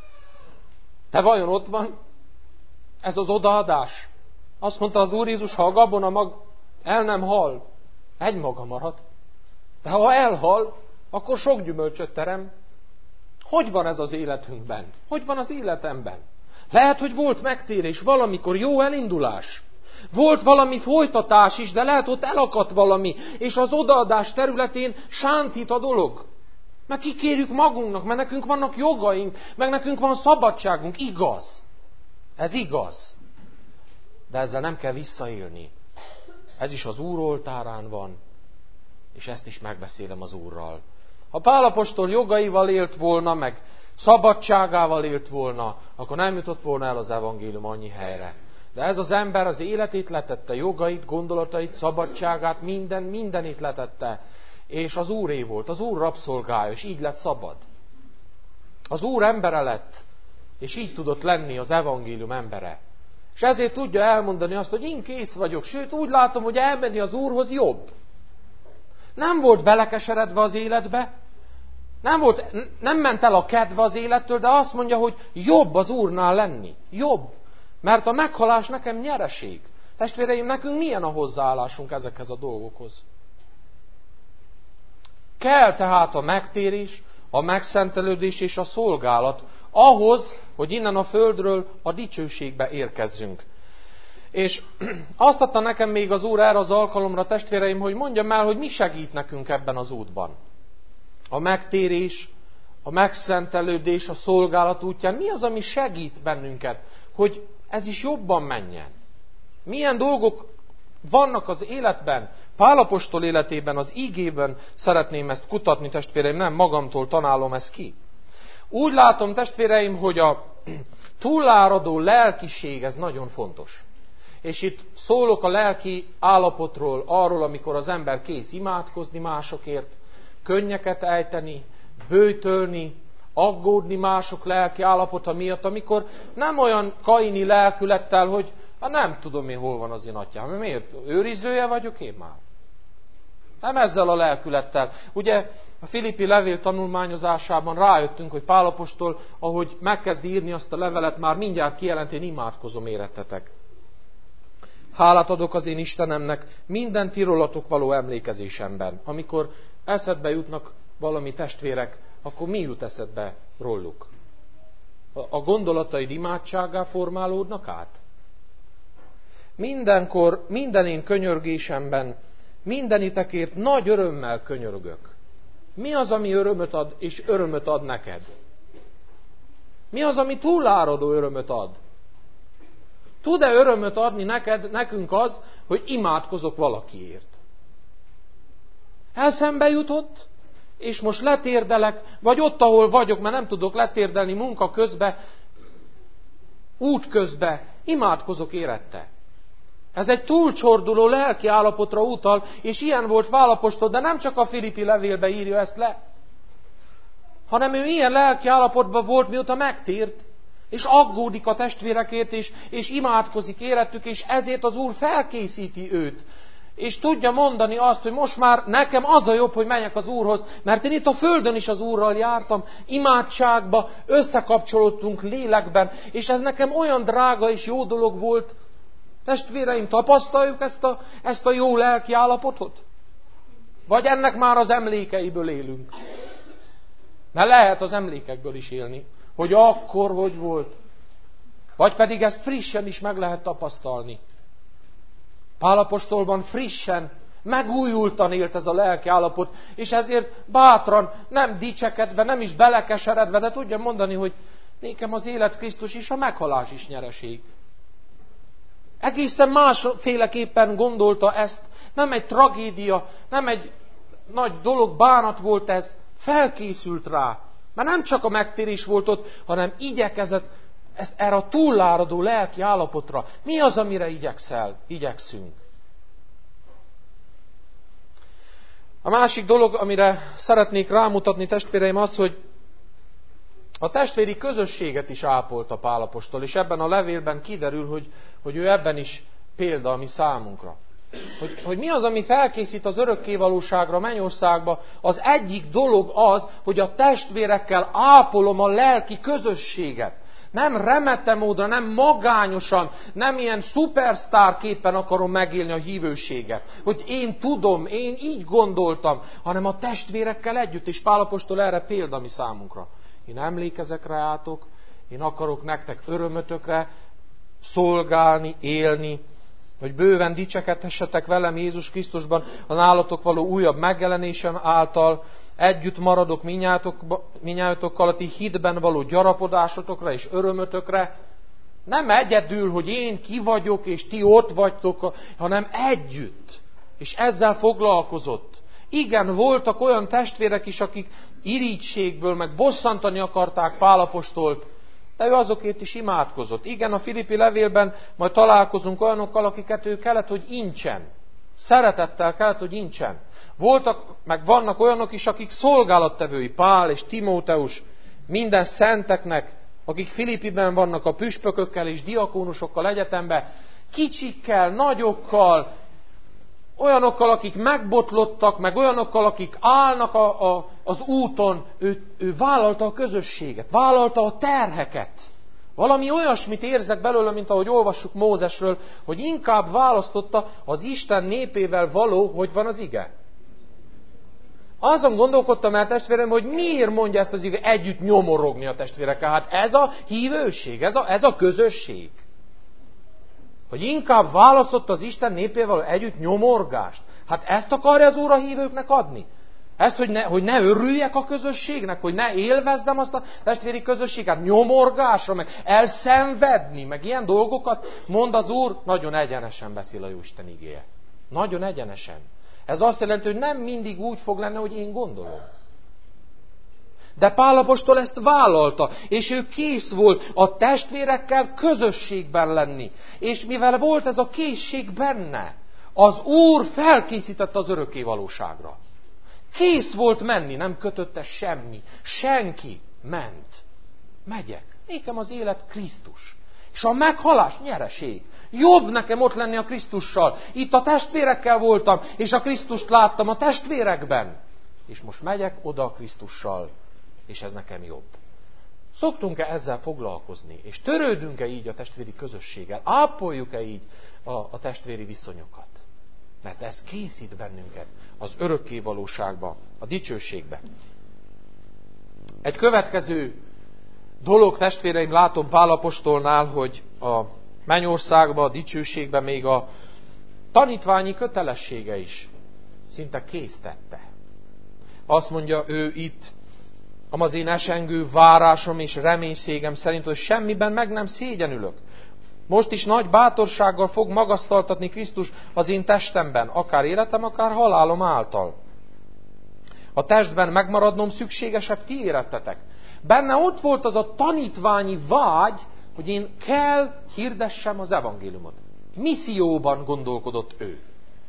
De vajon ott van ez az odaadás? Azt mondta az Úr Jézus, ha a gabona mag el nem hal, egy maga marad. De ha elhal, akkor sok gyümölcsöt terem. Hogy van ez az életünkben? Hogy van az életemben? Lehet, hogy volt megtérés, valamikor jó elindulás. Volt valami folytatás is, de lehet, ott elakadt valami, és az odaadás területén sántít a dolog. Meg kikérjük magunknak, mert nekünk vannak jogaink, meg nekünk van szabadságunk. Igaz. Ez igaz. De ezzel nem kell visszaélni. Ez is az Úr oltárán van, és ezt is megbeszélem az Úrral. Ha Pál apostol jogaival élt volna, meg szabadságával élt volna, akkor nem jutott volna el az evangélium annyi helyre. De ez az ember az életét letette, jogait, gondolatait, szabadságát, minden, mindenit letette. És az Úré volt, az Úr rabszolgája, és így lett szabad. Az Úr embere lett, és így tudott lenni az evangélium embere. És ezért tudja elmondani azt, hogy én kész vagyok, sőt úgy látom, hogy elmenni az Úrhoz jobb. Nem volt belekeseredve az életbe, nem, volt, nem ment el a kedve az élettől, de azt mondja, hogy jobb az Úrnál lenni. Jobb. Mert a meghalás nekem nyereség. Testvéreim, nekünk milyen a hozzáállásunk ezekhez a dolgokhoz? Kell tehát a megtérés, a megszentelődés és a szolgálat ahhoz, hogy innen a földről a dicsőségbe érkezzünk. És azt adta nekem még az Úr erre az alkalomra, testvéreim, hogy mondjam el, hogy mi segít nekünk ebben az útban. A megtérés, a megszentelődés, a szolgálat útján, mi az, ami segít bennünket, hogy ez is jobban menjen? Milyen dolgok vannak az életben, Pál apostol életében, az ígében szeretném ezt kutatni, testvéreim, nem magamtól tanálom ezt ki. Úgy látom, testvéreim, hogy a túláradó lelkiség, ez nagyon fontos. És itt szólok a lelki állapotról, arról, amikor az ember kész imádkozni másokért, könnyeket ejteni, böjtölni, aggódni mások lelki állapota miatt, amikor nem olyan kaini lelkülettel, hogy hát nem tudom én, hol van az én atyám. Miért? Őrizője vagyok én már? Nem ezzel a lelkülettel. Ugye a Filippi levél tanulmányozásában rájöttünk, hogy Pál apostol, ahogy megkezdi írni azt a levelet, már mindjárt kijelent, én imádkozom érettetek. Hálát adok az én Istenemnek minden ti rólatok való emlékezésemben. Amikor eszedbe jutnak valami testvérek, akkor mi jut eszedbe róluk? A gondolataid imádsággá formálódnak át? Mindenkor, minden én könyörgésemben, mindenitekért nagy örömmel könyörgök. Mi az, ami örömöt ad, és örömöt ad neked? Mi az, ami túláradó örömöt ad? Tud-e örömöt adni neked, nekünk az, hogy imádkozok valakiért? Eszembe jutott, és most letérdelek, vagy ott, ahol vagyok, mert nem tudok letérdelni munka közben, út közben, imádkozok érette. Ez egy túlcsorduló lelki állapotra utal, és ilyen volt Pál apostol, de nem csak a Filippi levélbe írja ezt le, hanem ő ilyen lelki állapotban volt, mióta megtért, és aggódik a testvérekért, és, és imádkozik érettük, és ezért az Úr felkészíti őt. És tudja mondani azt, hogy most már nekem az a jobb, hogy menjek az Úrhoz, mert én itt a földön is az Úrral jártam, imádságba, összekapcsolódtunk lélekben, és ez nekem olyan drága és jó dolog volt. Testvéreim, tapasztaljuk ezt a, ezt a jó lelki állapotot? Vagy ennek már az emlékeiből élünk? Mert lehet az emlékekből is élni, hogy akkor hogy volt. Vagy pedig ezt frissen is meg lehet tapasztalni. Pál apostolban frissen, megújultan élt ez a lelki állapot, és ezért bátran, nem dicsekedve, nem is belekeseredve, de tudja mondani, hogy nékem az élet Krisztus és a meghalás is nyereség. Egészen másféleképpen gondolta ezt, nem egy tragédia, nem egy nagy dolog, bánat volt ez, felkészült rá. Mert nem csak a megtérés volt ott, hanem igyekezett ezt, erre a túláradó lelki állapotra. Mi az, amire igyekszel, igyekszünk? A másik dolog, amire szeretnék rámutatni, testvéreim, az, hogy a testvéri közösséget is ápolta Pál apostol, és ebben a levélben kiderül, hogy, hogy ő ebben is példa a mi számunkra. Hogy, hogy mi az, ami felkészít az örökkévalóságra, a mennyországba, az egyik dolog az, hogy a testvérekkel ápolom a lelki közösséget. Nem remete módra, nem magányosan, nem ilyen szupersztárképpen akarom megélni a hívőséget. Hogy én tudom, én így gondoltam, hanem a testvérekkel együtt, és Pál apostol erre példa mi számunkra. Én emlékezek rátok, én akarok nektek örömötökre szolgálni, élni, hogy bőven dicsekedhessetek velem Jézus Krisztusban a nálatok való újabb megjelenésen által, együtt maradok minnyájatokkal a ti hitben való gyarapodásotokra és örömötökre. Nem egyedül, hogy én ki vagyok és ti ott vagytok, hanem együtt. És ezzel foglalkozott. Igen, voltak olyan testvérek is, akik irítségből meg bosszantani akarták Pál apostolt, de ő azokért is imádkozott. Igen, a Filippi levélben majd találkozunk olyanokkal, akiket ő kellett, hogy incsen. Szeretettel kellett, hogy incsen. Voltak, meg vannak olyanok is, akik szolgálattevői, Pál és Timóteus, minden szenteknek, akik Filippiben vannak a püspökökkel és diakónusokkal egyetemben, kicsikkel, nagyokkal, olyanokkal, akik megbotlottak, meg olyanokkal, akik állnak a, a, az úton, ő, ő vállalta a közösséget, vállalta a terheket. Valami olyasmit érzek belőle, mint ahogy olvassuk Mózesről, hogy inkább választotta az Isten népével való, hogy van az ige. Azon gondolkodtam el, testvérem, hogy miért mondja ezt az ige együtt nyomorogni a testvérekkel. Hát ez a hívőség, ez a, ez a közösség. Hogy inkább választott az Isten népével együtt nyomorgást. Hát ezt akarja az Úr a hívőknek adni? Ezt, hogy ne, hogy ne örüljek a közösségnek, hogy ne élvezzem azt a testvéri közösséget, nyomorgásra, meg elszenvedni, meg ilyen dolgokat mond az Úr, nagyon egyenesen beszél a Jóisten igéje. Nagyon egyenesen. Ez azt jelenti, hogy nem mindig úgy fog lenni, hogy én gondolom. De Pál apostol ezt vállalta, és ő kész volt a testvérekkel közösségben lenni. És mivel volt ez a készség benne, az Úr felkészítette az örökké valóságra. Kész volt menni, nem kötötte semmi. Senki ment. Megyek. Nékem az élet Krisztus. És a meghalás nyereség. Jobb nekem ott lenni a Krisztussal. Itt a testvérekkel voltam, és a Krisztust láttam a testvérekben. És most megyek oda a Krisztussal, és ez nekem jobb. Szoktunk-e ezzel foglalkozni? És törődünk-e így a testvéri közösséggel? Ápoljuk-e így a, a testvéri viszonyokat? Mert ez készít bennünket az örökké valóságba, a dicsőségbe. Egy következő dolog, testvéreim, látom Pál apostolnál, hogy a mennyországban, a dicsőségben még a tanítványi kötelessége is szinte késztette. Azt mondja ő itt, az én esengő várásom és reménységem szerint, hogy semmiben meg nem szégyenülök. Most is nagy bátorsággal fog magasztaltatni Krisztus az én testemben, akár életem, akár halálom által. A testben megmaradnom szükségesebb, ti érettetek. Benne ott volt az a tanítványi vágy, hogy én kell hirdessem az evangéliumot. Misszióban gondolkodott ő.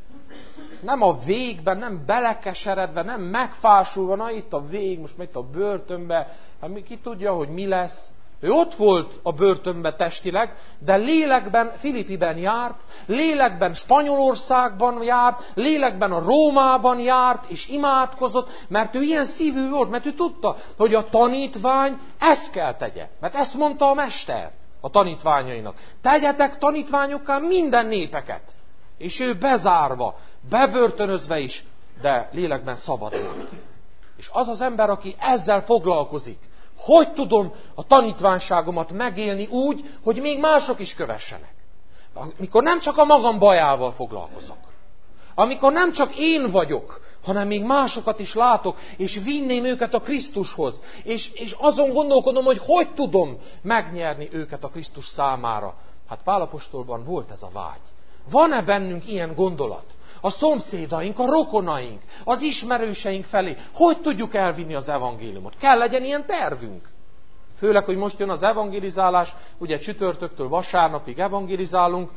Nem a végben, nem belekeseredve, nem megfásulva, na itt a vég, most megy a börtönbe, hát ki tudja, hogy mi lesz. Ő ott volt a börtönbe testileg, de lélekben Filippiben járt, lélekben Spanyolországban járt, lélekben a Rómában járt, és imádkozott, mert ő ilyen szívű volt, mert ő tudta, hogy a tanítvány ezt kell tegye. Mert ezt mondta a mester a tanítványainak. Tegyetek tanítványokká minden népeket. És ő bezárva, bebörtönözve is, de lélekben szabad volt. És az az ember, aki ezzel foglalkozik, hogy tudom a tanítványságomat megélni úgy, hogy még mások is kövessenek. Amikor nem csak a magam bajával foglalkozok. Amikor nem csak én vagyok, hanem még másokat is látok, és vinném őket a Krisztushoz. És, és azon gondolkodom, hogy hogy tudom megnyerni őket a Krisztus számára. Hát Pál apostolban volt ez a vágy. Van-e bennünk ilyen gondolat? A szomszédaink, a rokonaink, az ismerőseink felé. Hogy tudjuk elvinni az evangéliumot? Kell legyen ilyen tervünk. Főleg, hogy most jön az evangelizálás, ugye csütörtöktől vasárnapig evangelizálunk.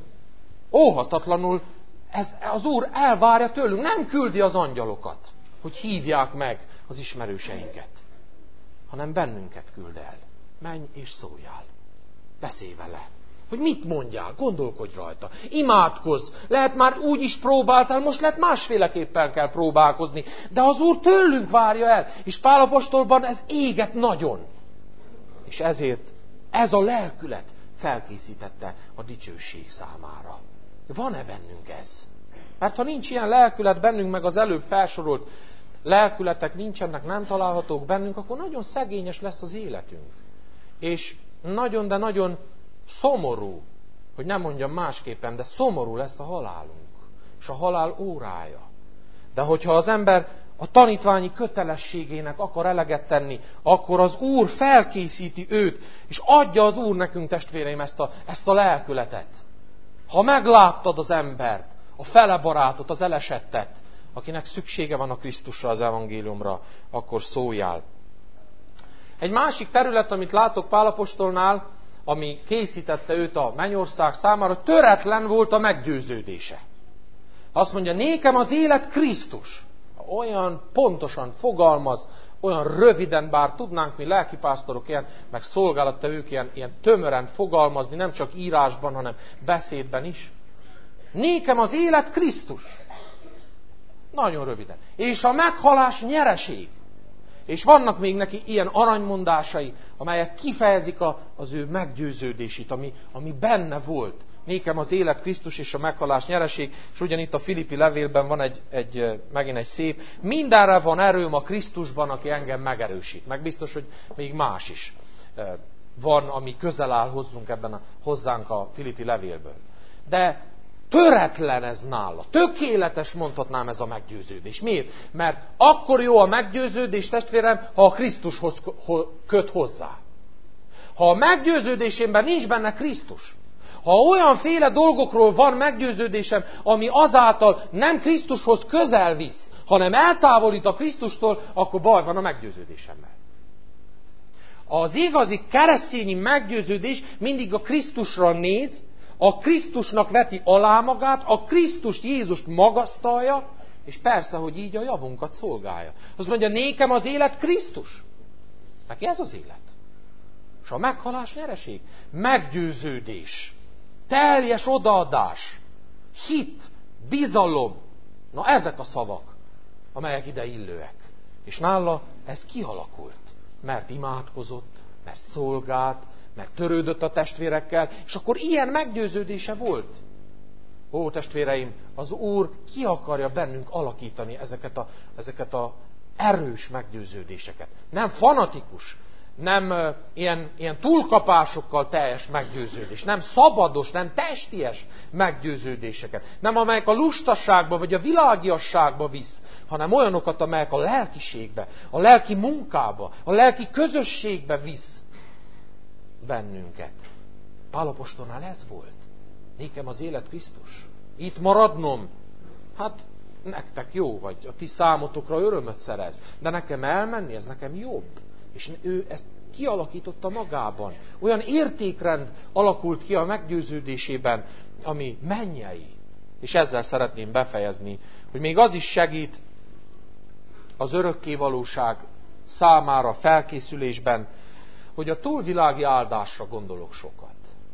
Óhatatlanul ez, az Úr elvárja tőlünk, nem küldi az angyalokat, hogy hívják meg az ismerőseinket, hanem bennünket küld el. Menj és szóljál. Beszélj vele. Hogy mit mondjál, gondolkodj rajta, imádkozz, lehet már úgy is próbáltál, most lehet másféleképpen kell próbálkozni, de az Úr tőlünk várja el, és Pál apostolban ez éget nagyon. És ezért ez a lelkület felkészítette a dicsőség számára. Van-e bennünk ez? Mert ha nincs ilyen lelkület bennünk, meg az előbb felsorolt lelkületek nincsenek, nem találhatók bennünk, akkor nagyon szegényes lesz az életünk. És nagyon, de nagyon szomorú, hogy nem mondjam másképpen, de szomorú lesz a halálunk, és a halál órája. De hogyha az ember a tanítványi kötelességének akar eleget tenni, akkor az Úr felkészíti őt, és adja az Úr nekünk, testvéreim, ezt a, ezt a lelkületet. Ha megláttad az embert, a fele barátot, az elesettet, akinek szüksége van a Krisztusra, az evangéliumra, akkor szóljál. Egy másik terület, amit látok Pál apostolnál, ami készítette őt a mennyország számára, töretlen volt a meggyőződése. Azt mondja, nékem az élet Krisztus. Olyan pontosan fogalmaz, olyan röviden, bár tudnánk mi lelkipásztorok ilyen, meg szolgálatta ők ilyen, ilyen tömören fogalmazni, nem csak írásban, hanem beszédben is. Nékem az élet Krisztus. Nagyon röviden. És a meghalás nyereség. És vannak még neki ilyen aranymondásai, amelyek kifejezik a, az ő meggyőződését, ami, ami benne volt. Nékem az élet Krisztus és a meghalás nyereség, és ugyanitt a Filippi levélben van egy, egy, megint egy szép, mindenre van erőm a Krisztusban, aki engem megerősít. Meg biztos, hogy még más is van, ami közel áll hozzunk ebben a, hozzánk a Filippi levélből. De töretlen ez nála. Tökéletes, mondhatnám, ez a meggyőződés. Miért? Mert akkor jó a meggyőződés, testvérem, ha a Krisztushoz köt hozzá. Ha a meggyőződésemben nincs benne Krisztus, ha olyanféle dolgokról van meggyőződésem, ami azáltal nem Krisztushoz közel visz, hanem eltávolít a Krisztustól, akkor baj van a meggyőződésemmel. Az igazi keresztényi meggyőződés mindig a Krisztusra néz, a Krisztusnak veti alá magát, a Krisztust, Jézust magasztalja, és persze, hogy így a javunkat szolgálja. Azt mondja, nékem az élet Krisztus. Neki ez az élet. És a meghalás nyereség, meggyőződés, teljes odaadás, hit, bizalom. Na ezek a szavak, amelyek ide illőek. És nála ez kialakult, mert imádkozott, mert szolgált, mert törődött a testvérekkel, és akkor ilyen meggyőződése volt. Ó, testvéreim, az Úr ki akarja bennünk alakítani ezeket a, ezeket a erős meggyőződéseket. Nem fanatikus, nem uh, ilyen, ilyen túlkapásokkal teljes meggyőződés, nem szabados, nem testies meggyőződéseket, nem amelyek a lustaságba vagy a világiasságba visz, hanem olyanokat, amelyek a lelkiségbe, a lelki munkába, a lelki közösségbe visz bennünket. Pál apostolnál ez volt. Nékem az élet Krisztus. Itt maradnom, hát nektek jó, vagy a ti számotokra örömöt szerez. De nekem elmenni, ez nekem jobb. És ő ezt kialakította magában. Olyan értékrend alakult ki a meggyőződésében, ami mennyei. És ezzel szeretném befejezni, hogy még az is segít az örökkévalóság számára felkészülésben, hogy a túlvilági áldásra gondolok sokat.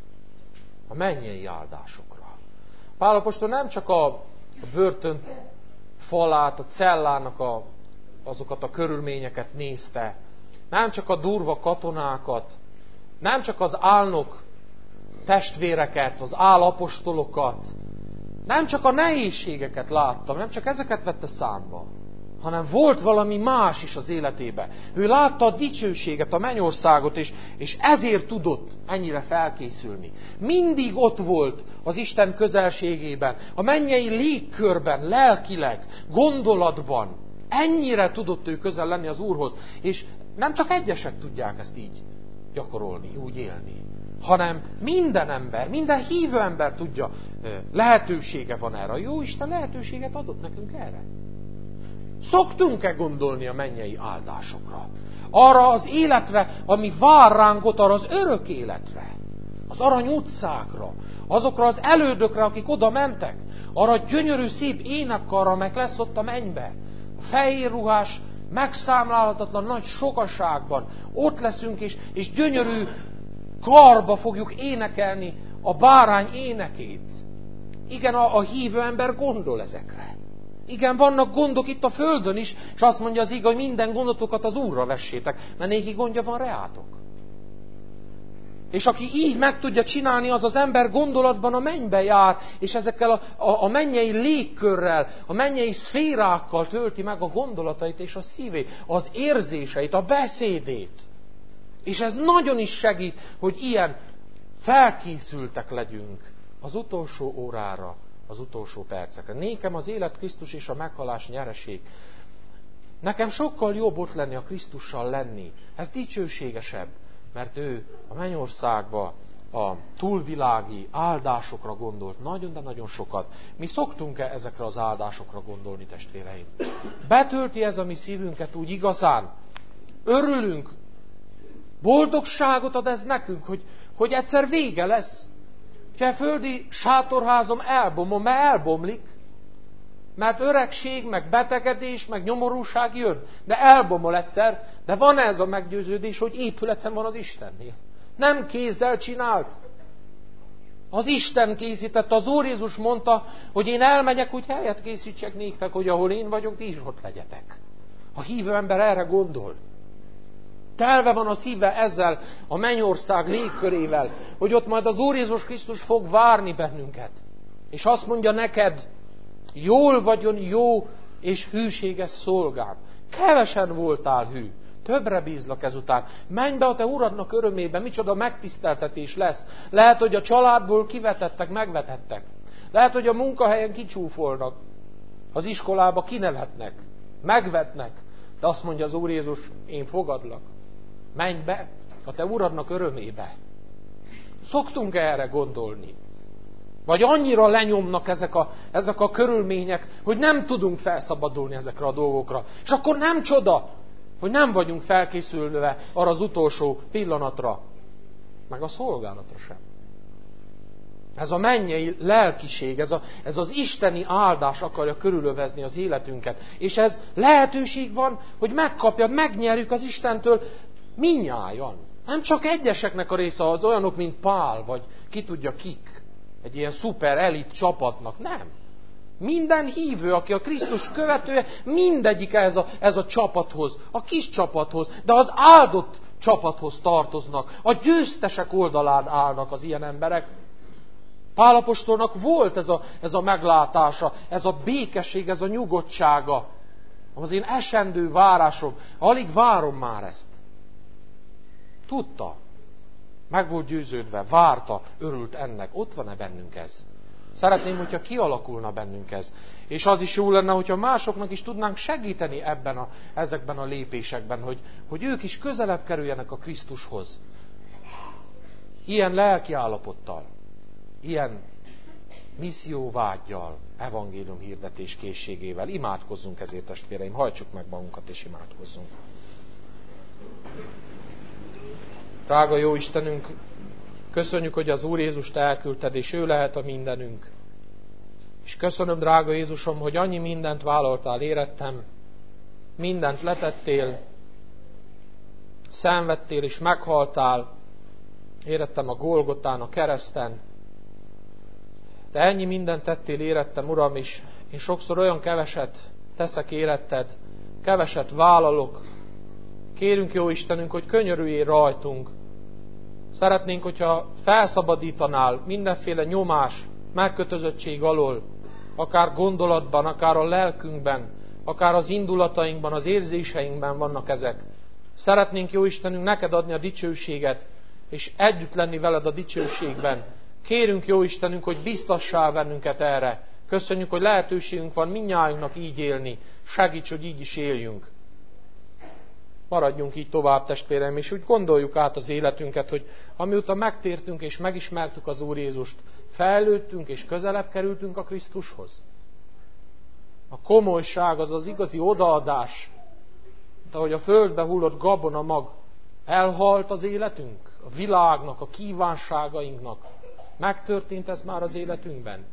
A mennyei áldásokra. Pál apostol nem csak a börtön falát, a cellának a, azokat a körülményeket nézte, nem csak a durva katonákat, nem csak az álnok testvéreket, az álapostolokat, nem csak a nehézségeket látta, nem csak ezeket vette számba, hanem volt valami más is az életében. Ő látta a dicsőséget, a mennyországot, és, és ezért tudott ennyire felkészülni. Mindig ott volt az Isten közelségében, a mennyei légkörben, lelkileg, gondolatban. Ennyire tudott ő közel lenni az Úrhoz. És nem csak egyesek tudják ezt így gyakorolni, úgy élni, hanem minden ember, minden hívő ember tudja, lehetősége van erre. A Jóisten lehetőséget adott nekünk erre. Szoktunk-e gondolni a mennyei áldásokra? Arra az életre, ami vár ránk ott, arra az örök életre. Az Arany utcákra. Azokra az elődökre, akik oda mentek. Arra a gyönyörű szép énekkarra, amelyek lesz ott a mennybe. A fehér ruhás, megszámlálhatatlan nagy sokaságban. Ott leszünk, és, és gyönyörű karba fogjuk énekelni a bárány énekét. Igen, a, a hívő ember gondol ezekre. Igen, vannak gondok itt a földön is, és azt mondja az ige, hogy minden gondotokat az Úrra vessétek, mert néki gondja van reátok. És aki így meg tudja csinálni, az az ember gondolatban a mennybe jár, és ezekkel a, a, a mennyei légkörrel, a mennyei szférákkal tölti meg a gondolatait és a szívét, az érzéseit, a beszédét. És ez nagyon is segít, hogy ilyen felkészültek legyünk az utolsó órára, az utolsó percekre. Nékem az élet Krisztus és a meghalás nyereség. Nekem sokkal jobb ott lenni, a Krisztussal lenni. Ez dicsőségesebb, mert ő a mennyországba a túlvilági áldásokra gondolt nagyon, de nagyon sokat. Mi szoktunk-e ezekre az áldásokra gondolni, testvéreim? Betölti ez a mi szívünket úgy igazán? Örülünk? Boldogságot ad ez nekünk, hogy, hogy egyszer vége lesz? Ha a földi sátorházom elbomol, mert elbomlik, mert öregség, meg betegedés, meg nyomorúság jön, de elbomol egyszer, de van ez a meggyőződés, hogy épületen van az Istennél. Nem kézzel csinált. Az Isten készítette, az Úr Jézus mondta, hogy én elmegyek, hogy helyet készítsek néktek, hogy ahol én vagyok, ti is ott legyetek. A hívő ember erre gondol. Telve van a szíve ezzel, a mennyország légkörével, hogy ott majd az Úr Jézus Krisztus fog várni bennünket. És azt mondja neked, jól vagyon jó és hűséges szolgám. Kevesen voltál hű, többre bízlak ezután. Menj be a te uradnak örömébe, micsoda megtiszteltetés lesz. Lehet, hogy a családból kivetettek, megvetettek. Lehet, hogy a munkahelyen kicsúfolnak, az iskolába kinevetnek, megvetnek. De azt mondja az Úr Jézus, én fogadlak. Menj be a te uradnak örömébe. Szoktunk erre gondolni? Vagy annyira lenyomnak ezek a, ezek a körülmények, hogy nem tudunk felszabadulni ezekre a dolgokra. És akkor nem csoda, hogy nem vagyunk felkészülve arra az utolsó pillanatra, meg a szolgálatra sem. Ez a mennyei lelkiség, ez, a, ez az isteni áldás akarja körülövezni az életünket. És ez lehetőség van, hogy megkapja, megnyerjük az Istentől minnyájan. Nem csak egyeseknek a része, az olyanok, mint Pál, vagy ki tudja kik. Egy ilyen szuper elit csapatnak. Nem. Minden hívő, aki a Krisztus követője, mindegyik ez a, ez a csapathoz, a kis csapathoz, de az áldott csapathoz tartoznak. A győztesek oldalán állnak az ilyen emberek. Pál apostolnak volt ez a, ez a meglátása, ez a békesség, ez a nyugodtsága. Az én esendő várásom, alig várom már ezt. Tudta, meg volt győződve, várta, örült ennek. Ott van-e bennünk ez? Szeretném, hogyha kialakulna bennünk ez. És az is jó lenne, hogyha másoknak is tudnánk segíteni ebben a, ezekben a lépésekben, hogy, hogy ők is közelebb kerüljenek a Krisztushoz. Ilyen lelki állapottal, ilyen misszióvággyal, evangélium hirdetés készségével. Imádkozzunk ezért, testvéreim, hajtsuk meg magunkat és imádkozzunk. Drága jó Istenünk, köszönjük, hogy az Úr Jézust elküldted, és ő lehet a mindenünk. És köszönöm, drága Jézusom, hogy annyi mindent vállaltál, érettem, mindent letettél, szenvedtél és meghaltál, érettem a Golgotán, a kereszten. Te ennyi mindent tettél, érettem, Uram, és én sokszor olyan keveset teszek, éretted, keveset vállalok. Kérünk, jó Istenünk, hogy könyörüljél rajtunk. Szeretnénk, hogyha felszabadítanál mindenféle nyomás, megkötözöttség alól, akár gondolatban, akár a lelkünkben, akár az indulatainkban, az érzéseinkben vannak ezek. Szeretnénk, jó Istenünk, neked adni a dicsőséget, és együtt lenni veled a dicsőségben. Kérünk, jó Istenünk, hogy biztassál bennünket erre. Köszönjük, hogy lehetőségünk van mindnyájunknak így élni. Segíts, hogy így is éljünk. Maradjunk így tovább, testvéreim, és úgy gondoljuk át az életünket, hogy amióta megtértünk és megismertük az Úr Jézust, fejlődtünk és közelebb kerültünk a Krisztushoz. A komolyság az az igazi odaadás, mint ahogy a földbe hullott gabona mag. Elhalt az életünk, a világnak, a kívánságainknak. Megtörtént ez már az életünkben.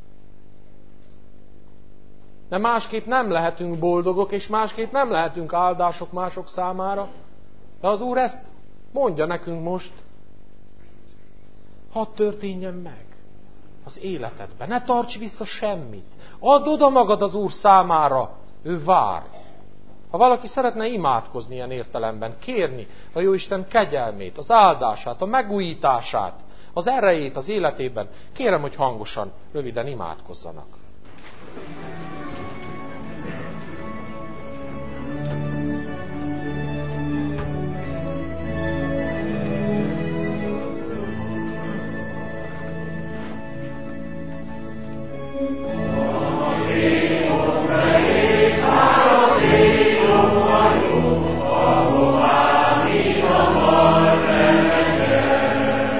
De másképp nem lehetünk boldogok, és másképp nem lehetünk áldások mások számára. De az Úr ezt mondja nekünk most. Hadd történjen meg az életedben. Ne tarts vissza semmit. Add oda magad az Úr számára. Ő vár. Ha valaki szeretne imádkozni ilyen értelemben, kérni a Jóisten kegyelmét, az áldását, a megújítását, az erejét az életében, kérem, hogy hangosan, röviden imádkozzanak.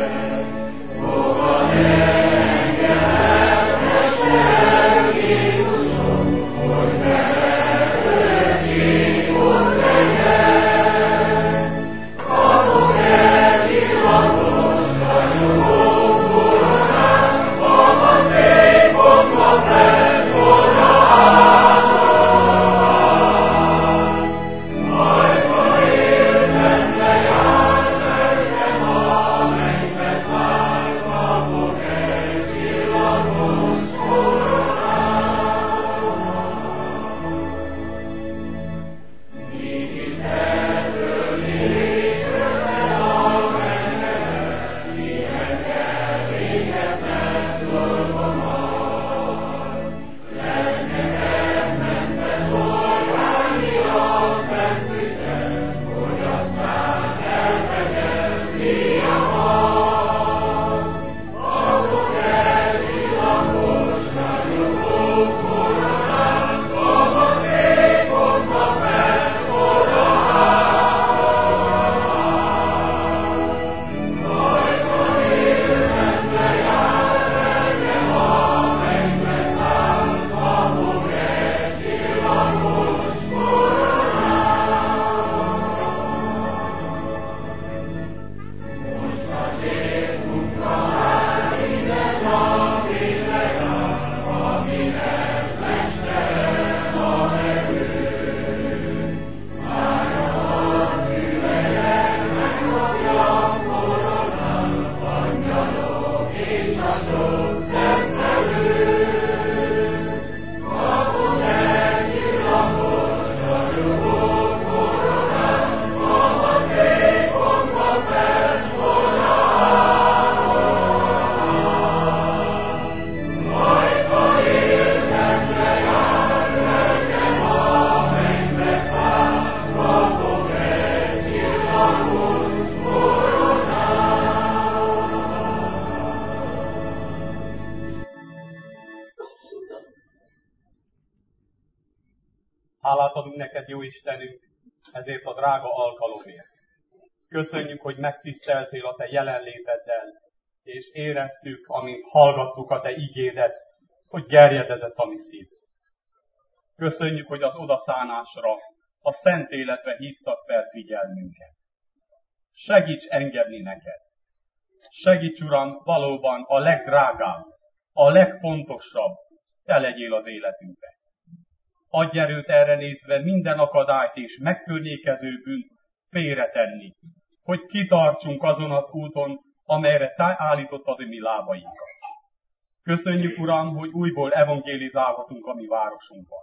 Amen. Hálát adunk neked, jó Istenünk, ezért a drága alkalomért. Köszönjük, hogy megtiszteltél a te jelenléteddel, és éreztük, amint hallgattuk a te igédet, hogy gerjedezett a mi szív. Köszönjük, hogy az odaszánásra, a szent életre hívtad fel figyelmünket. Segíts engedni neked. Segíts, Uram, valóban a legdrágább, a legfontosabb, te legyél az életünkben. Adj erőt erre nézve minden akadályt és megkörnyékező bűnt félretenni, hogy kitartsunk azon az úton, amelyre te állítottad a mi lábainkat. Köszönjük, Uram, hogy újból evangélizálhatunk a mi városunkban.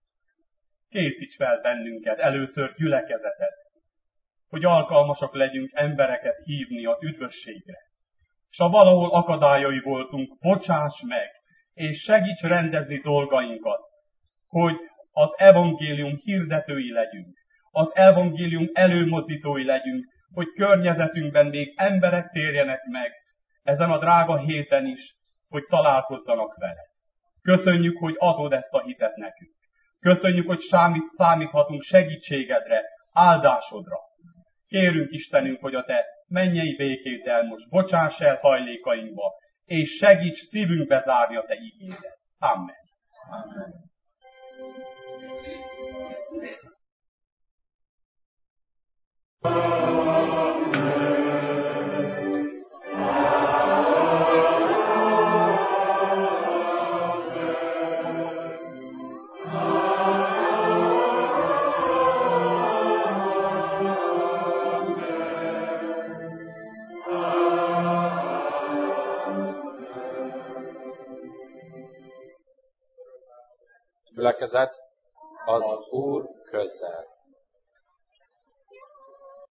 Készíts fel bennünket, először gyülekezetet, hogy alkalmasak legyünk embereket hívni az üdvösségre. És ha valahol akadályai voltunk, bocsáss meg, és segíts rendezni dolgainkat, hogy az evangélium hirdetői legyünk, az evangélium előmozdítói legyünk, hogy környezetünkben még emberek térjenek meg, ezen a drága héten is, hogy találkozzanak vele. Köszönjük, hogy adod ezt a hitet nekünk. Köszönjük, hogy számít, számíthatunk segítségedre, áldásodra. Kérünk, Istenünk, hogy a te mennyei békéddel most bocsáss el hajlékainkba, és segíts szívünkbe zárni a te igédet. Amen. Amen. Gyülekezet, az Úr közel.